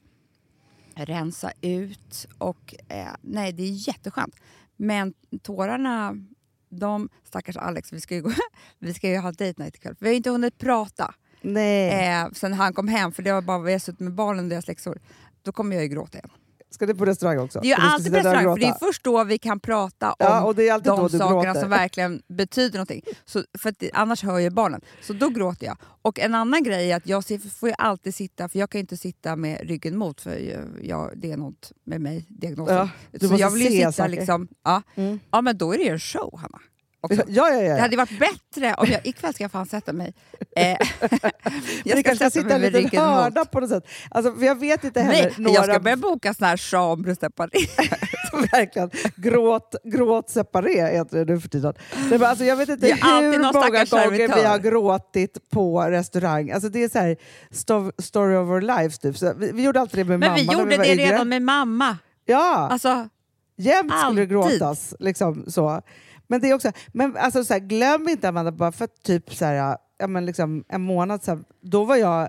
rensa ut. Och eh, nej, det är jätteskönt. Men tårarna, de, stackars Alex, vi ska ju, gå, vi ska ju ha date night ikväll. Vi har ju inte hunnit prata. Nej. Eh, sen han kom hem, för det var bara vi har suttit med barnen och deras läxor. Då kommer jag ju gråta igen. Ska du på restaurang också? Det är ju alltid på restaurang, för det är först då vi kan prata om ja, och det är alltid de då du sakerna gråter. som verkligen betyder någonting. Så, för att det, annars hör ju barnen. Så då gråter jag. Och en annan grej är att jag får ju alltid sitta, för jag kan ju inte sitta med ryggen mot, för jag, jag, det är något med mig, diagnosen. Ja, du så måste jag vill ju se sitta saker. liksom, ja. Mm. ja, men då är det ju en show, Hanna. Också. Ja, ja, ja. Det hade varit bättre om jag... Ikväll ska jag fan sätta mig. Eh, jag ska kanske sitta en liten hörna på något sätt. Alltså, för jag vet inte heller... Nej, några... jag ska börja boka sån här chambre separé. Verkligen. Gråt, gråt separé heter det nu för tiden. Nej, men alltså, jag vet inte Det är alltid hur någon många stackars gånger servitör. vi har gråtit på restaurang. Alltså, det är så här sto- story of our lives. Typ. Så vi, vi gjorde alltid det med Men mamma. vi gjorde när vi var det yngre. redan med mamma. Ja, Alltså, jämt skulle det alltid. gråtas. Liksom, så. Men det är också, men alltså, så här, glöm inte Amanda, bara för att typ så här, ja, men liksom, en månad sedan, då var jag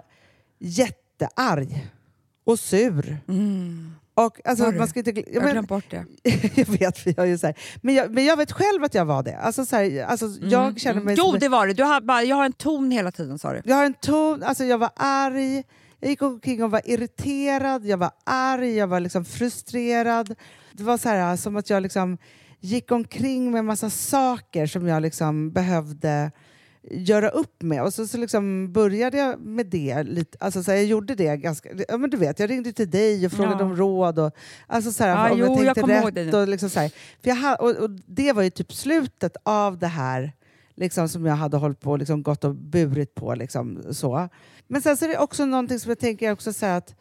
jättearg och sur. Mm. Och, alltså, Var du? man ska inte, ja, jag har men, glömt bort det. jag vet, vi har ju så här, men, jag, men jag vet själv att jag var det. Alltså, så här, alltså, jag känner mig... Jo, som, det var det. Du har, bara, jag har en ton hela tiden, sa du. jag har en ton, alltså jag var arg, jag gick omkring och var irriterad, jag var arg, jag var liksom frustrerad. Det var så här, som att jag liksom gick omkring med en massa saker som jag liksom behövde göra upp med. Och så, så liksom började jag med det lite. Alltså så här, jag gjorde det ganska... Ja, men du vet, jag ringde till dig och frågade Ja. om råd. Och, alltså så här, Ja, om jo, jag jag tänkte kommer ihåg rätt. det nu. Och, liksom så här. För jag ha, och, och det var ju typ slutet av det här liksom, som jag hade hållit på liksom, gått och burit på. Liksom, så. Men sen så är det också någonting som jag tänker också så här att...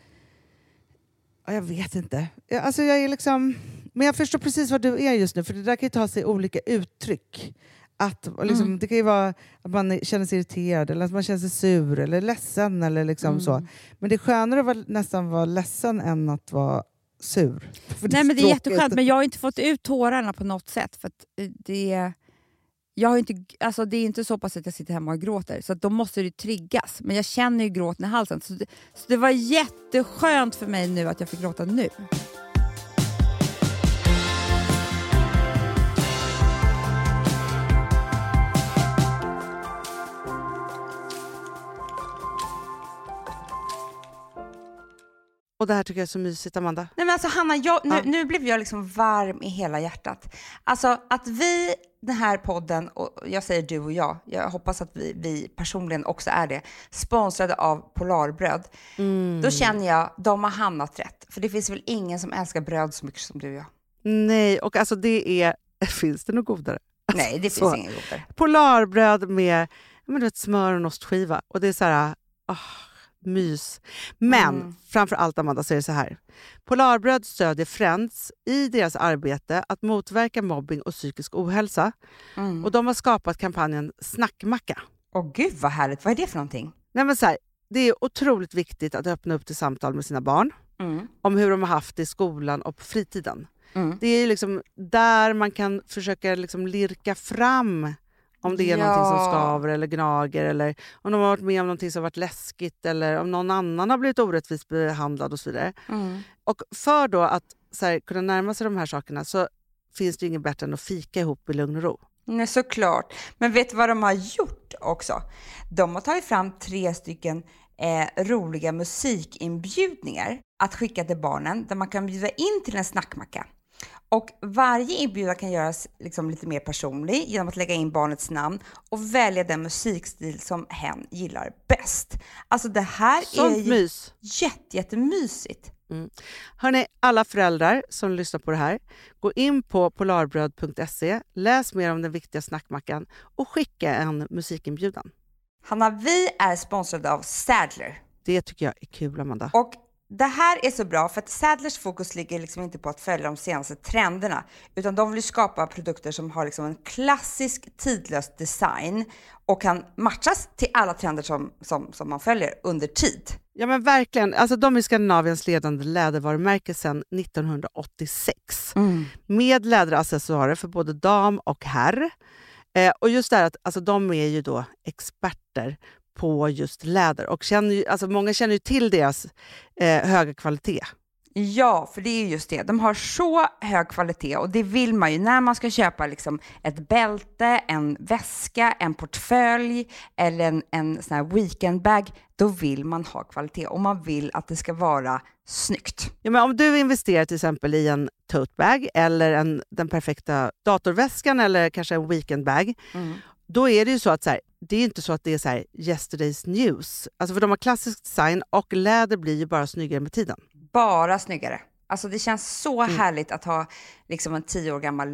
Ja, jag vet inte. Jag, alltså, jag är liksom... Men jag förstår precis vad du är just nu, för det där kan ju ta sig olika uttryck. Att, liksom, mm. Det kan ju vara att man känner sig irriterad, eller att man känner sig sur eller ledsen. Eller liksom Mm. så. Men det är skönare att vara, nästan vara ledsen än att vara sur. För Nej, men det är tråkigt. jätteskönt, men jag har inte fått ut tårarna på något sätt. För att det, jag har inte, alltså det är inte så pass att jag sitter hemma och gråter, så att då måste det triggas. Men jag känner ju gråten i halsen. Så det, så det var jätteskönt för mig nu att jag fick gråta nu. Och det här tycker jag är så mysigt, Amanda. Nej, men alltså Hanna, jag, nu, Ja. nu blev jag liksom varm i hela hjärtat. Alltså att vi, den här podden, och jag säger du och jag, jag hoppas att vi, vi personligen också är det, sponsrade av Polarbröd. Mm. Då känner jag, de har hamnat rätt. För det finns väl ingen som älskar bröd så mycket som du och jag. Nej, och alltså det är... Finns det något godare? Nej, det finns så. ingen godare. Polarbröd med men du vet, smör och en ostskiva. Och det är så här... Oh, mys. Men Mm. framför allt, Amanda, så är det så här. Polarbröd stödjer Friends i deras arbete att motverka mobbing och psykisk ohälsa. Mm. Och de har skapat kampanjen Snackmacka. Åh gud vad härligt, vad är det för någonting? Nej, men så här, det är otroligt viktigt att öppna upp till samtal med sina barn. Mm. Om hur de har haft det i skolan och på fritiden. Mm. Det är ju liksom där man kan försöka liksom lirka fram om det är Ja. någonting som skaver eller gnager, eller om de har varit med om någonting som har varit läskigt, eller om någon annan har blivit orättvist behandlad och så vidare. Mm. Och för då att så här, kunna närma sig de här sakerna så finns det ju inget bättre än att fika ihop i lugn och ro. Nej, såklart. Men vet du vad de har gjort också? De har tagit fram tre stycken eh, roliga musikinbjudningar att skicka till barnen, där man kan bjuda in till en snackmacka. Och varje inbjudan kan göras liksom lite mer personlig genom att lägga in barnets namn och välja den musikstil som hen gillar bäst. Alltså det här Sånt är ju mys. jätte, jättemysigt. Mm. Hörrni, alla föräldrar som lyssnar på det här, gå in på polarbröd punkt se, läs mer om den viktiga snackmackan och skicka en musikinbjudan. Hanna, vi är sponsrade av Sadler. Det tycker jag är kul, Amanda. Och det här är så bra för att Sadlers fokus ligger liksom inte på att följa de senaste trenderna, utan de vill skapa produkter som har liksom en klassisk tidlös design och kan matchas till alla trender som, som, som man följer under tid. Ja men verkligen, alltså de är Skandinaviens ledande lädervarumärke sedan nittonhundraåttiosex. Mm. Med läderaccessoarer för både dam och herr. Eh, och just det här att alltså, de är ju då experter på just läder. Och känner ju, alltså, många känner ju till deras eh, höga kvalitet. Ja, för det är just det. De har så hög kvalitet och det vill man ju när man ska köpa liksom ett bälte, en väska, en portfölj eller en, en sån här weekendbag. Då vill man ha kvalitet och man vill att det ska vara snyggt. Ja, men om du investerar till exempel i en totebag eller en, den perfekta datorväskan eller kanske en weekendbag, mm. då är det ju så att så här, det är inte så att det är så här yesterday's news. Alltså för de har klassisk design och läder blir ju bara snyggare med tiden. Bara snyggare. Alltså det känns så mm. härligt att ha liksom en tio år gammal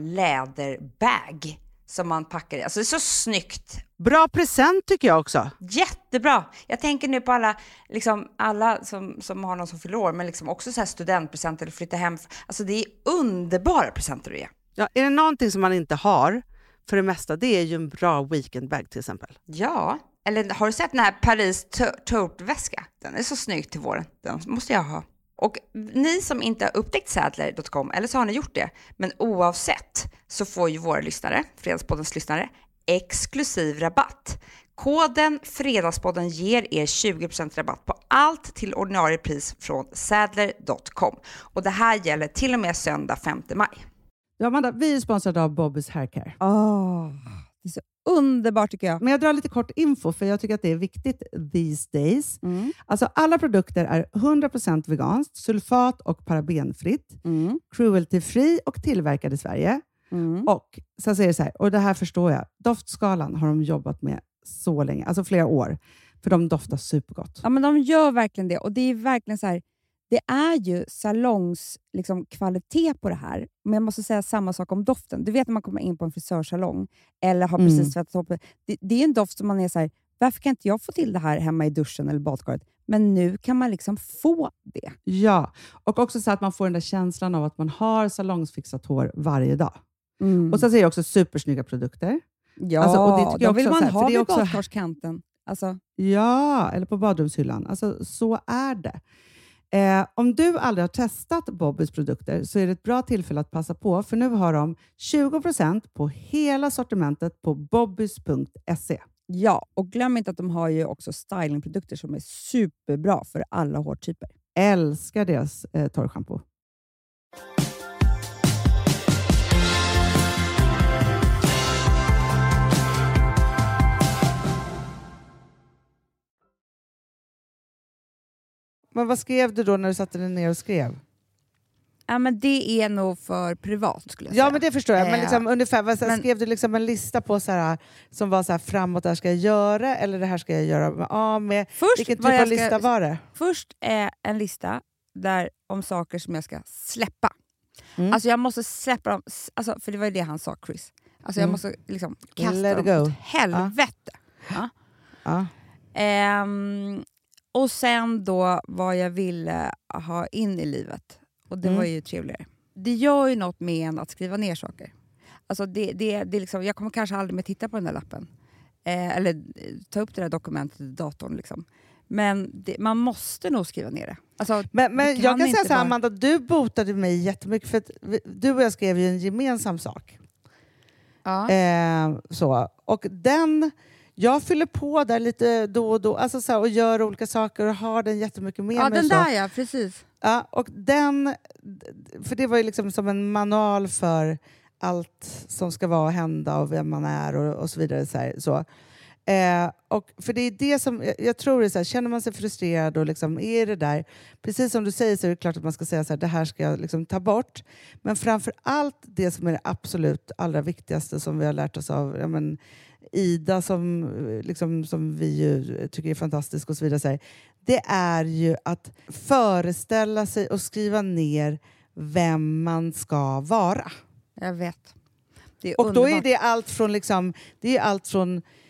läderbag som man packar i. Alltså det är så snyggt. Bra present tycker jag också. Jättebra. Jag tänker nu på alla, liksom, alla som, som har någon som fyller år, men liksom också så här studentpresent eller flytta hem. Alltså det är underbara presenter att ge. Ja, är det någonting som man inte har för det mesta, det är ju en bra weekendbag till exempel. Ja, eller har du sett den här Paris tote-väska? Den är så snygg till våren. Den måste jag ha. Och ni som inte har upptäckt sadler punkt com, eller så har ni gjort det, men oavsett så får ju våra lyssnare, Fredagspoddens lyssnare, exklusiv rabatt. Koden Fredagspodden ger er tjugo procent rabatt på allt till ordinarie pris från sadler punkt com. Och det här gäller till och med söndag femte maj. Ja, Amanda, vi är sponsrade av Bobby's Haircare. Oh, det är så underbart tycker jag. Men jag drar lite kort info för jag tycker att det är viktigt these days. Mm. Alltså alla produkter är hundra procent veganskt, sulfat och parabenfritt, Mm. cruelty-free och tillverkad i Sverige. Mm. Och så säger det så här, och det här förstår jag, doftskalan har de jobbat med så länge, alltså flera år, för de doftar supergott. Ja, men de gör verkligen det och det är verkligen så här, det är ju salongs liksom, kvalitet på det här. Men jag måste säga samma sak om doften. Du vet när man kommer in på en frisörsalong eller har Mm. precis tvättat upp. Det, det är en doft som man är så här, varför kan inte jag få till det här hemma i duschen eller badkaret? Men nu kan man liksom få det. Ja, och också så att man får den där känslan av att man har salongsfixat hår varje dag. Mm. Och så säger jag också supersnygga produkter. Ja, alltså, och det tycker då jag vill också, man så här, ha för det är vid också, badkarskanten. Alltså. Ja, eller på badrumshyllan. Alltså, så är det. Eh, om du aldrig har testat Bobbys produkter så är det ett bra tillfälle att passa på, för nu har de tjugo procent på hela sortimentet på bobbys punkt se. Ja, och glöm inte att de har ju också stylingprodukter som är superbra för alla hårtyper. Älskar deras eh, torrschampo. Men vad skrev du då när du satte dig ner och skrev? Ja, men det är nog för privat skulle jag säga. Ja, men det förstår jag. Men Eh, liksom, ungefär, vad, så här, men- skrev du liksom en lista på så här, som var så här, framåt, det här ska jag göra, eller det här ska jag göra med, ja, med Först vilken typ vad jag av ska- lista var det? Först är en lista där om saker som jag ska släppa. Mm. Alltså jag måste släppa dem, alltså, för det var ju det han sa, Chris. Alltså jag Mm. måste liksom kasta Let it dem go. åt helvete. Ja. Ja. Ehm, och sen då vad jag ville ha in i livet. Och det Mm. var ju trevligare. Det gör ju något med en att skriva ner saker. Alltså det, det, det är liksom, jag kommer kanske aldrig mer titta på den där lappen. Eh, eller eh, ta upp det där dokumentet i datorn. Liksom. Men det, man måste nog skriva ner det. Alltså, Men, men det jag kan säga inte så här, bara- Amanda, du botade mig jättemycket, för att vi, du och jag skrev ju en gemensam sak. Ja. Eh, så. Och den, jag fyller på där lite då och då, alltså så här, och gör olika saker och har den jättemycket med ja, mig. den och så. där ja, precis. Ja, och den, för det var ju liksom som en manual för allt som ska vara och hända och vem man är och, och så vidare. Så här, så. Eh, och för det är det som, jag, jag tror det är så här, känner man sig frustrerad och liksom är det där, precis som du säger så är det klart att man ska säga så här, det här ska jag liksom ta bort. Men framför allt det som är det absolut allra viktigaste som vi har lärt oss av, ja, men, Ida som, liksom, som vi ju tycker är fantastisk och så vidare. Så här, det är ju att föreställa sig och skriva ner vem man ska vara. Jag vet. Det är Och då är underbart. det allt från liksom, det är allt från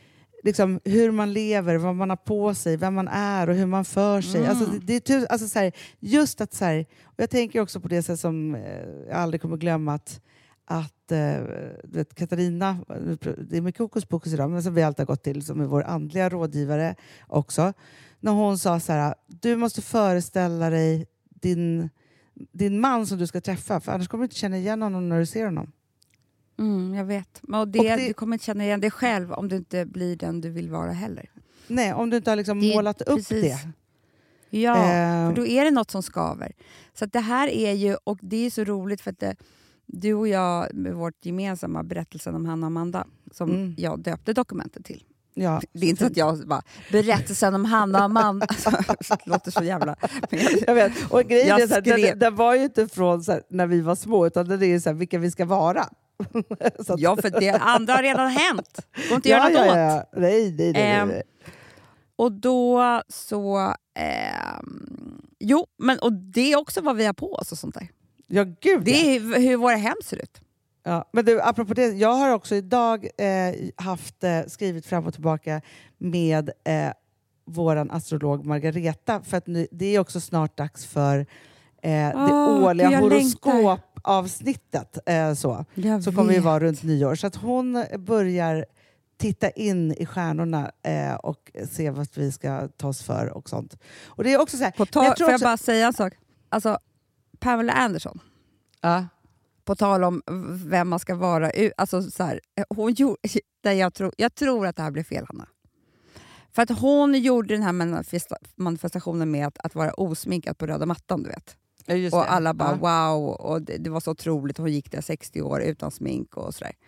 liksom, hur man lever, vad man har på sig, vem man är och hur man för sig. Mm. Alltså, det, det är tu- alltså, så här, just att så här, och jag tänker också på det sätt som eh, jag aldrig kommer glömma att, att eh, du vet, Katarina, det är mycket hokus pokus idag, men som vi alltid har gått till, som är vår andliga rådgivare också. När hon sa så här, du måste föreställa dig din, din man som du ska träffa, för annars kommer du inte känna igen honom när du ser honom. Mm, jag vet. Och det, och det, du kommer inte känna igen dig själv om du inte blir den du vill vara heller. Nej, om du inte har liksom det, målat upp precis. det. Ja, eh. för då är det något som skaver. Så att det här är ju, och det är så roligt för att det, du och jag med vårt gemensamma berättelsen om Hanna och Amanda som mm. jag döpte dokumentet till. Ja. Det är inte så att jag bara, berättelsen om Hanna och Amanda. Alltså, det låter så jävla... Men jag, jag vet. Och grejen jag är så här, den, den var ju inte från så här, när vi var små, utan det är så här, vilka vi ska vara. Så att... Ja, för det andra har redan hänt. Det går inte ja, göra något ja, åt. ja. Nej, nej, nej, eh, nej. Och då så... Eh, jo, men och det är också vad vi har på oss och sånt där. Ja, gud. Det är ja. hur våra hem ser ut. Ja, men du, apropå det, jag har också idag eh, haft eh, skrivit fram och tillbaka med eh, våran astrolog Margareta, för att nu, det är också snart dags för eh, oh, det årliga Gud, horoskopavsnittet. Eh, så jag så kommer vi vara runt nyår. Så att hon börjar titta in i stjärnorna eh, och se vad vi ska ta oss för och sånt. Och det är också så här, på ta- jag tror får också, jag bara säga en sak? Alltså, Pamela Anderson. Ja. På tal om vem man ska vara. Alltså, så här, hon gjorde, där jag, tror, jag tror att det här blev fel, Hanna. För att hon gjorde den här manifestationen med att, att vara osminkad på röda mattan, du vet. Ja, just och det. alla bara ja. wow, och det, det var så otroligt. Hon gick där sextio år utan smink och sådär.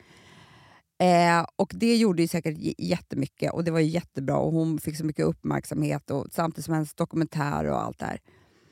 Eh, och det gjorde ju säkert j- jättemycket och det var ju jättebra och hon fick så mycket uppmärksamhet och samtidigt som hennes dokumentär och allt det här.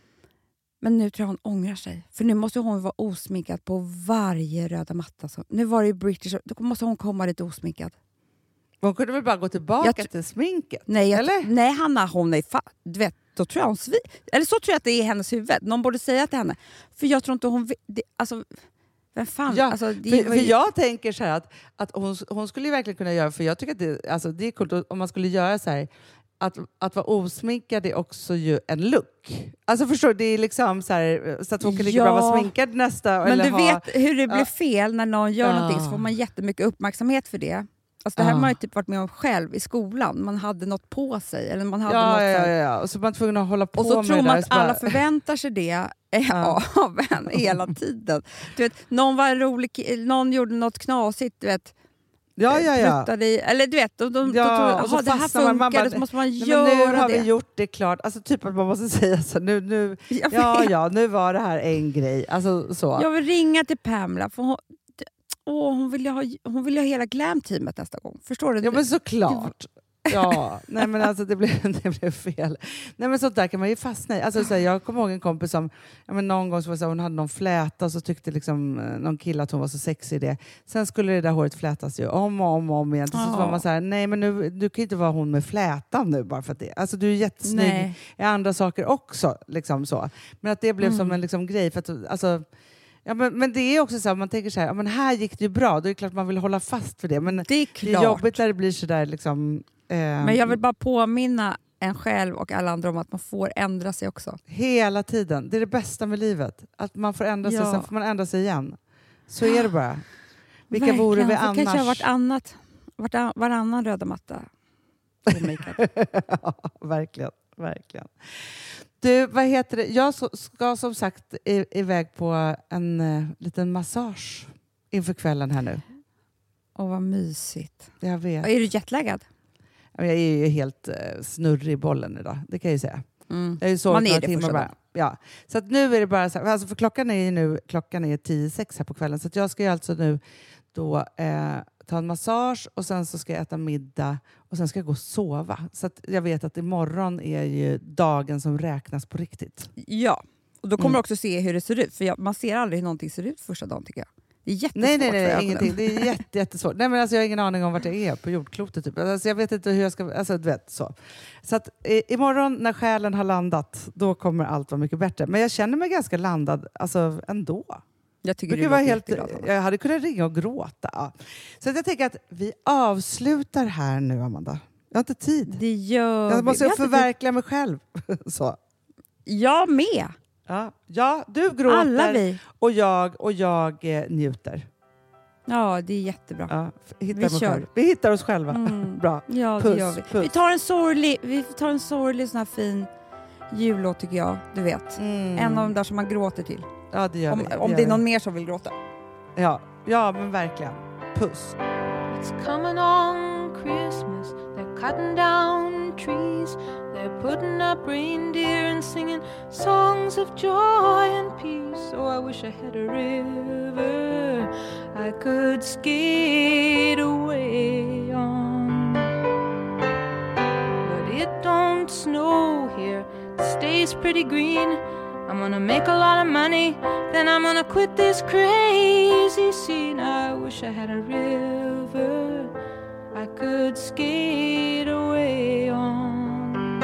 Men nu tror jag hon ångrar sig. För nu måste hon vara osminkad på varje röda matta. Så, nu var det ju British, då måste hon komma lite osminkad. Hon kunde väl bara gå tillbaka tr- till sminket? Nej, jag, eller? nej Hanna, hon är fa- du vet, då tror jag hon svi- Eller så tror jag att det är hennes huvud. Någon borde säga till henne. För jag tror inte hon... Det, alltså, vem fan? Ja, alltså, det för, var ju... för jag tänker så här att, att hon, hon skulle ju verkligen kunna göra, för jag tycker att det, alltså, det är coolt om man skulle göra så här, att, att vara osminkad är också ju en look. Alltså förstår du, det är liksom så här, så att hon kan lika Ja. bra vara sminkad nästa. Men eller du ha, vet hur det blir ja. fel när någon gör Ja. någonting så får man jättemycket uppmärksamhet för det. Alltså det här Ja. har man ju typ varit med om själv i skolan. Man hade något på sig. Eller man hade ja, något ja, så ja, här. ja. Och så är man tvungen att hålla på Och så med tror det man där, att så bara- alla förväntar sig det Ja. av en hela tiden. Du vet, någon var rolig, ki- någon gjorde något knasigt, du vet. Ja, ja, ja. Pruttade i, eller du vet, de, de, Ja, de tror, och så "Jaha, det här fastnar man, funkar, man bara, så måste man Nej, göra men nu har det. vi gjort det klart. Alltså typ att man måste säga så. Nu, nu, Jag ja, vet. ja, nu var det här en grej. Alltså så. Jag vill ringa till Pamela, för hon, åh, hon, vill ju ha, hon vill ju ha hela glam-teamet nästa gång. Förstår du? Ja, men såklart. Ja, nej men alltså det blev, det blev fel. Nej men sånt där kan man ju fastna i. Alltså, så här, jag kommer ihåg en kompis som, ja, men någon gång så var det så här, hon hade någon fläta och så tyckte liksom, eh, någon kille att hon var så sexig i det. Sen skulle det där håret flätas ju om och om och om igen. Till slut Ja. var man så här, nej men nu, du kan ju inte vara hon med flätan nu bara för att det. Alltså du är jättesnygg Nej. i andra saker också. Liksom så. Men att det blev Mm. som en liksom, grej. För att, alltså, ja, men, men det är också så här, man tänker så här, ja, men här gick det ju bra. Då är det klart man vill hålla fast för det. Men Det är det är klart. jobbigt när det blir så där liksom. Men jag vill bara påminna en själv och alla andra om att man får ändra sig också. Hela tiden. Det är det bästa med livet. Att man får ändra sig, Ja. sen får man ändra sig igen. Så är det bara. Vilka Verkligen. vore vi Det annars? kanske har varit annat, vart, varannan röda matta. Ja, verkligen, verkligen. Du, vad heter det? Jag så, ska som sagt i, iväg på en uh, liten massage inför kvällen här nu. Åh, vad mysigt. Jag vet. Är du jetlaggad? Jag är ju helt uh, snurrig i bollen idag, det kan jag ju säga. Mm. Jag är ju så Man är några det timmar första bara. dagen. Ja. Så att nu är det bara så här, alltså för klockan är ju nu klockan är tio sex här på kvällen, så att jag ska ju alltså nu då eh, ta en massage och sen så ska jag äta middag och sen ska jag gå och sova. Så att jag vet att imorgon är ju dagen som räknas på riktigt. Ja, och då kommer Mm. du också se hur det ser ut. För jag, man ser aldrig hur någonting ser ut första dagen, tycker jag. Det är jättesvårt Nej, nej, för nej, ögonen. ingenting. Det är jätte, jättesvårt. Nej, men alltså, jag har ingen aning om vart jag är på jordklotet. Typ. Alltså, jag vet inte hur jag ska... Alltså, du vet, så. Så att eh, imorgon när själen har landat, då kommer allt vara mycket bättre. Men jag känner mig ganska landad alltså, ändå. Jag tycker Det du var låter helt, jätteglad, Hanna. jag hade kunnat ringa och gråta. Ja. Så att jag tänker att vi avslutar här nu, Amanda. Jag har inte tid. Det gör jag måste vi. Vi förverkliga mig själv. Så. Jag med. Ja, ja, du gråter Alla vi. och jag, och jag eh, njuter. Ja, det är jättebra. Ja, hittar vi mig kör. Själv. Vi hittar oss själva. Mm. Bra. Ja, puss, det gör vi. Puss. Vi tar en sorglig, vi tar en sorglig sån här fin jullåt tycker jag. Du vet. Mm. En av de där som man gråter till. Ja, det gör om vi. om det, det är är någon mer som vill gråta. Ja, ja men verkligen. Puss. It's coming on Christmas. They're cutting down trees. They're putting up reindeer and singing songs of joy and peace. Oh, I wish I had a river I could skate away on. But it don't snow here. It stays pretty green. I'm gonna make a lot of money, then I'm gonna quit this crazy scene. I wish I had a river I could skate away on.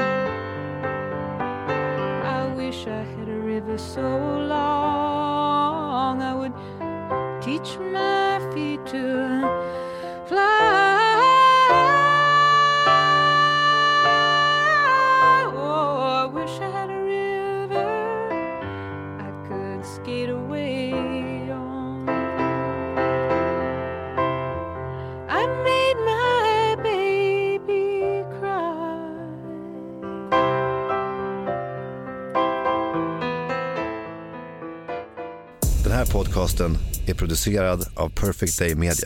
I wish I had a river so long I would teach my feet to fly. Oh, I wish I had a skate away on. I made my baby cry. Den här podcasten är producerad av Perfect Day Media.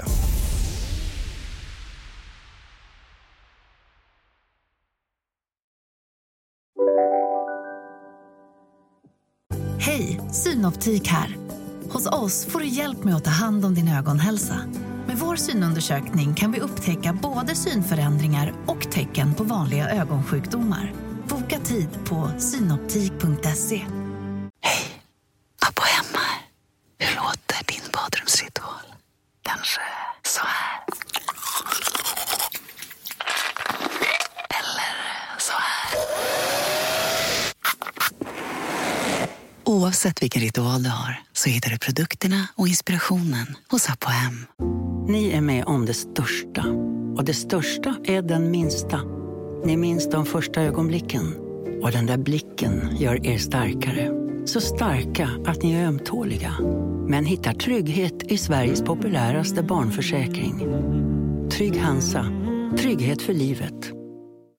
Hej, Synoptik här. Hos oss får du hjälp med att ta hand om din ögonhälsa. Med vår synundersökning kan vi upptäcka både synförändringar och tecken på vanliga ögonsjukdomar. Boka tid på synoptik punkt se. Hej, Abba hemma. Hur låter din badrumsritual? Kanske så här. Eller så här. Oavsett vilken ritual du har så hittar du produkterna och inspirationen hos Apohem. Ni är med om det största. Och det största är den minsta. Ni minns de första ögonblicken. Och den där blicken gör er starkare. Så starka att ni är ömtåliga. Men hittar trygghet i Sveriges populäraste barnförsäkring. Trygg Hansa. Trygghet för livet.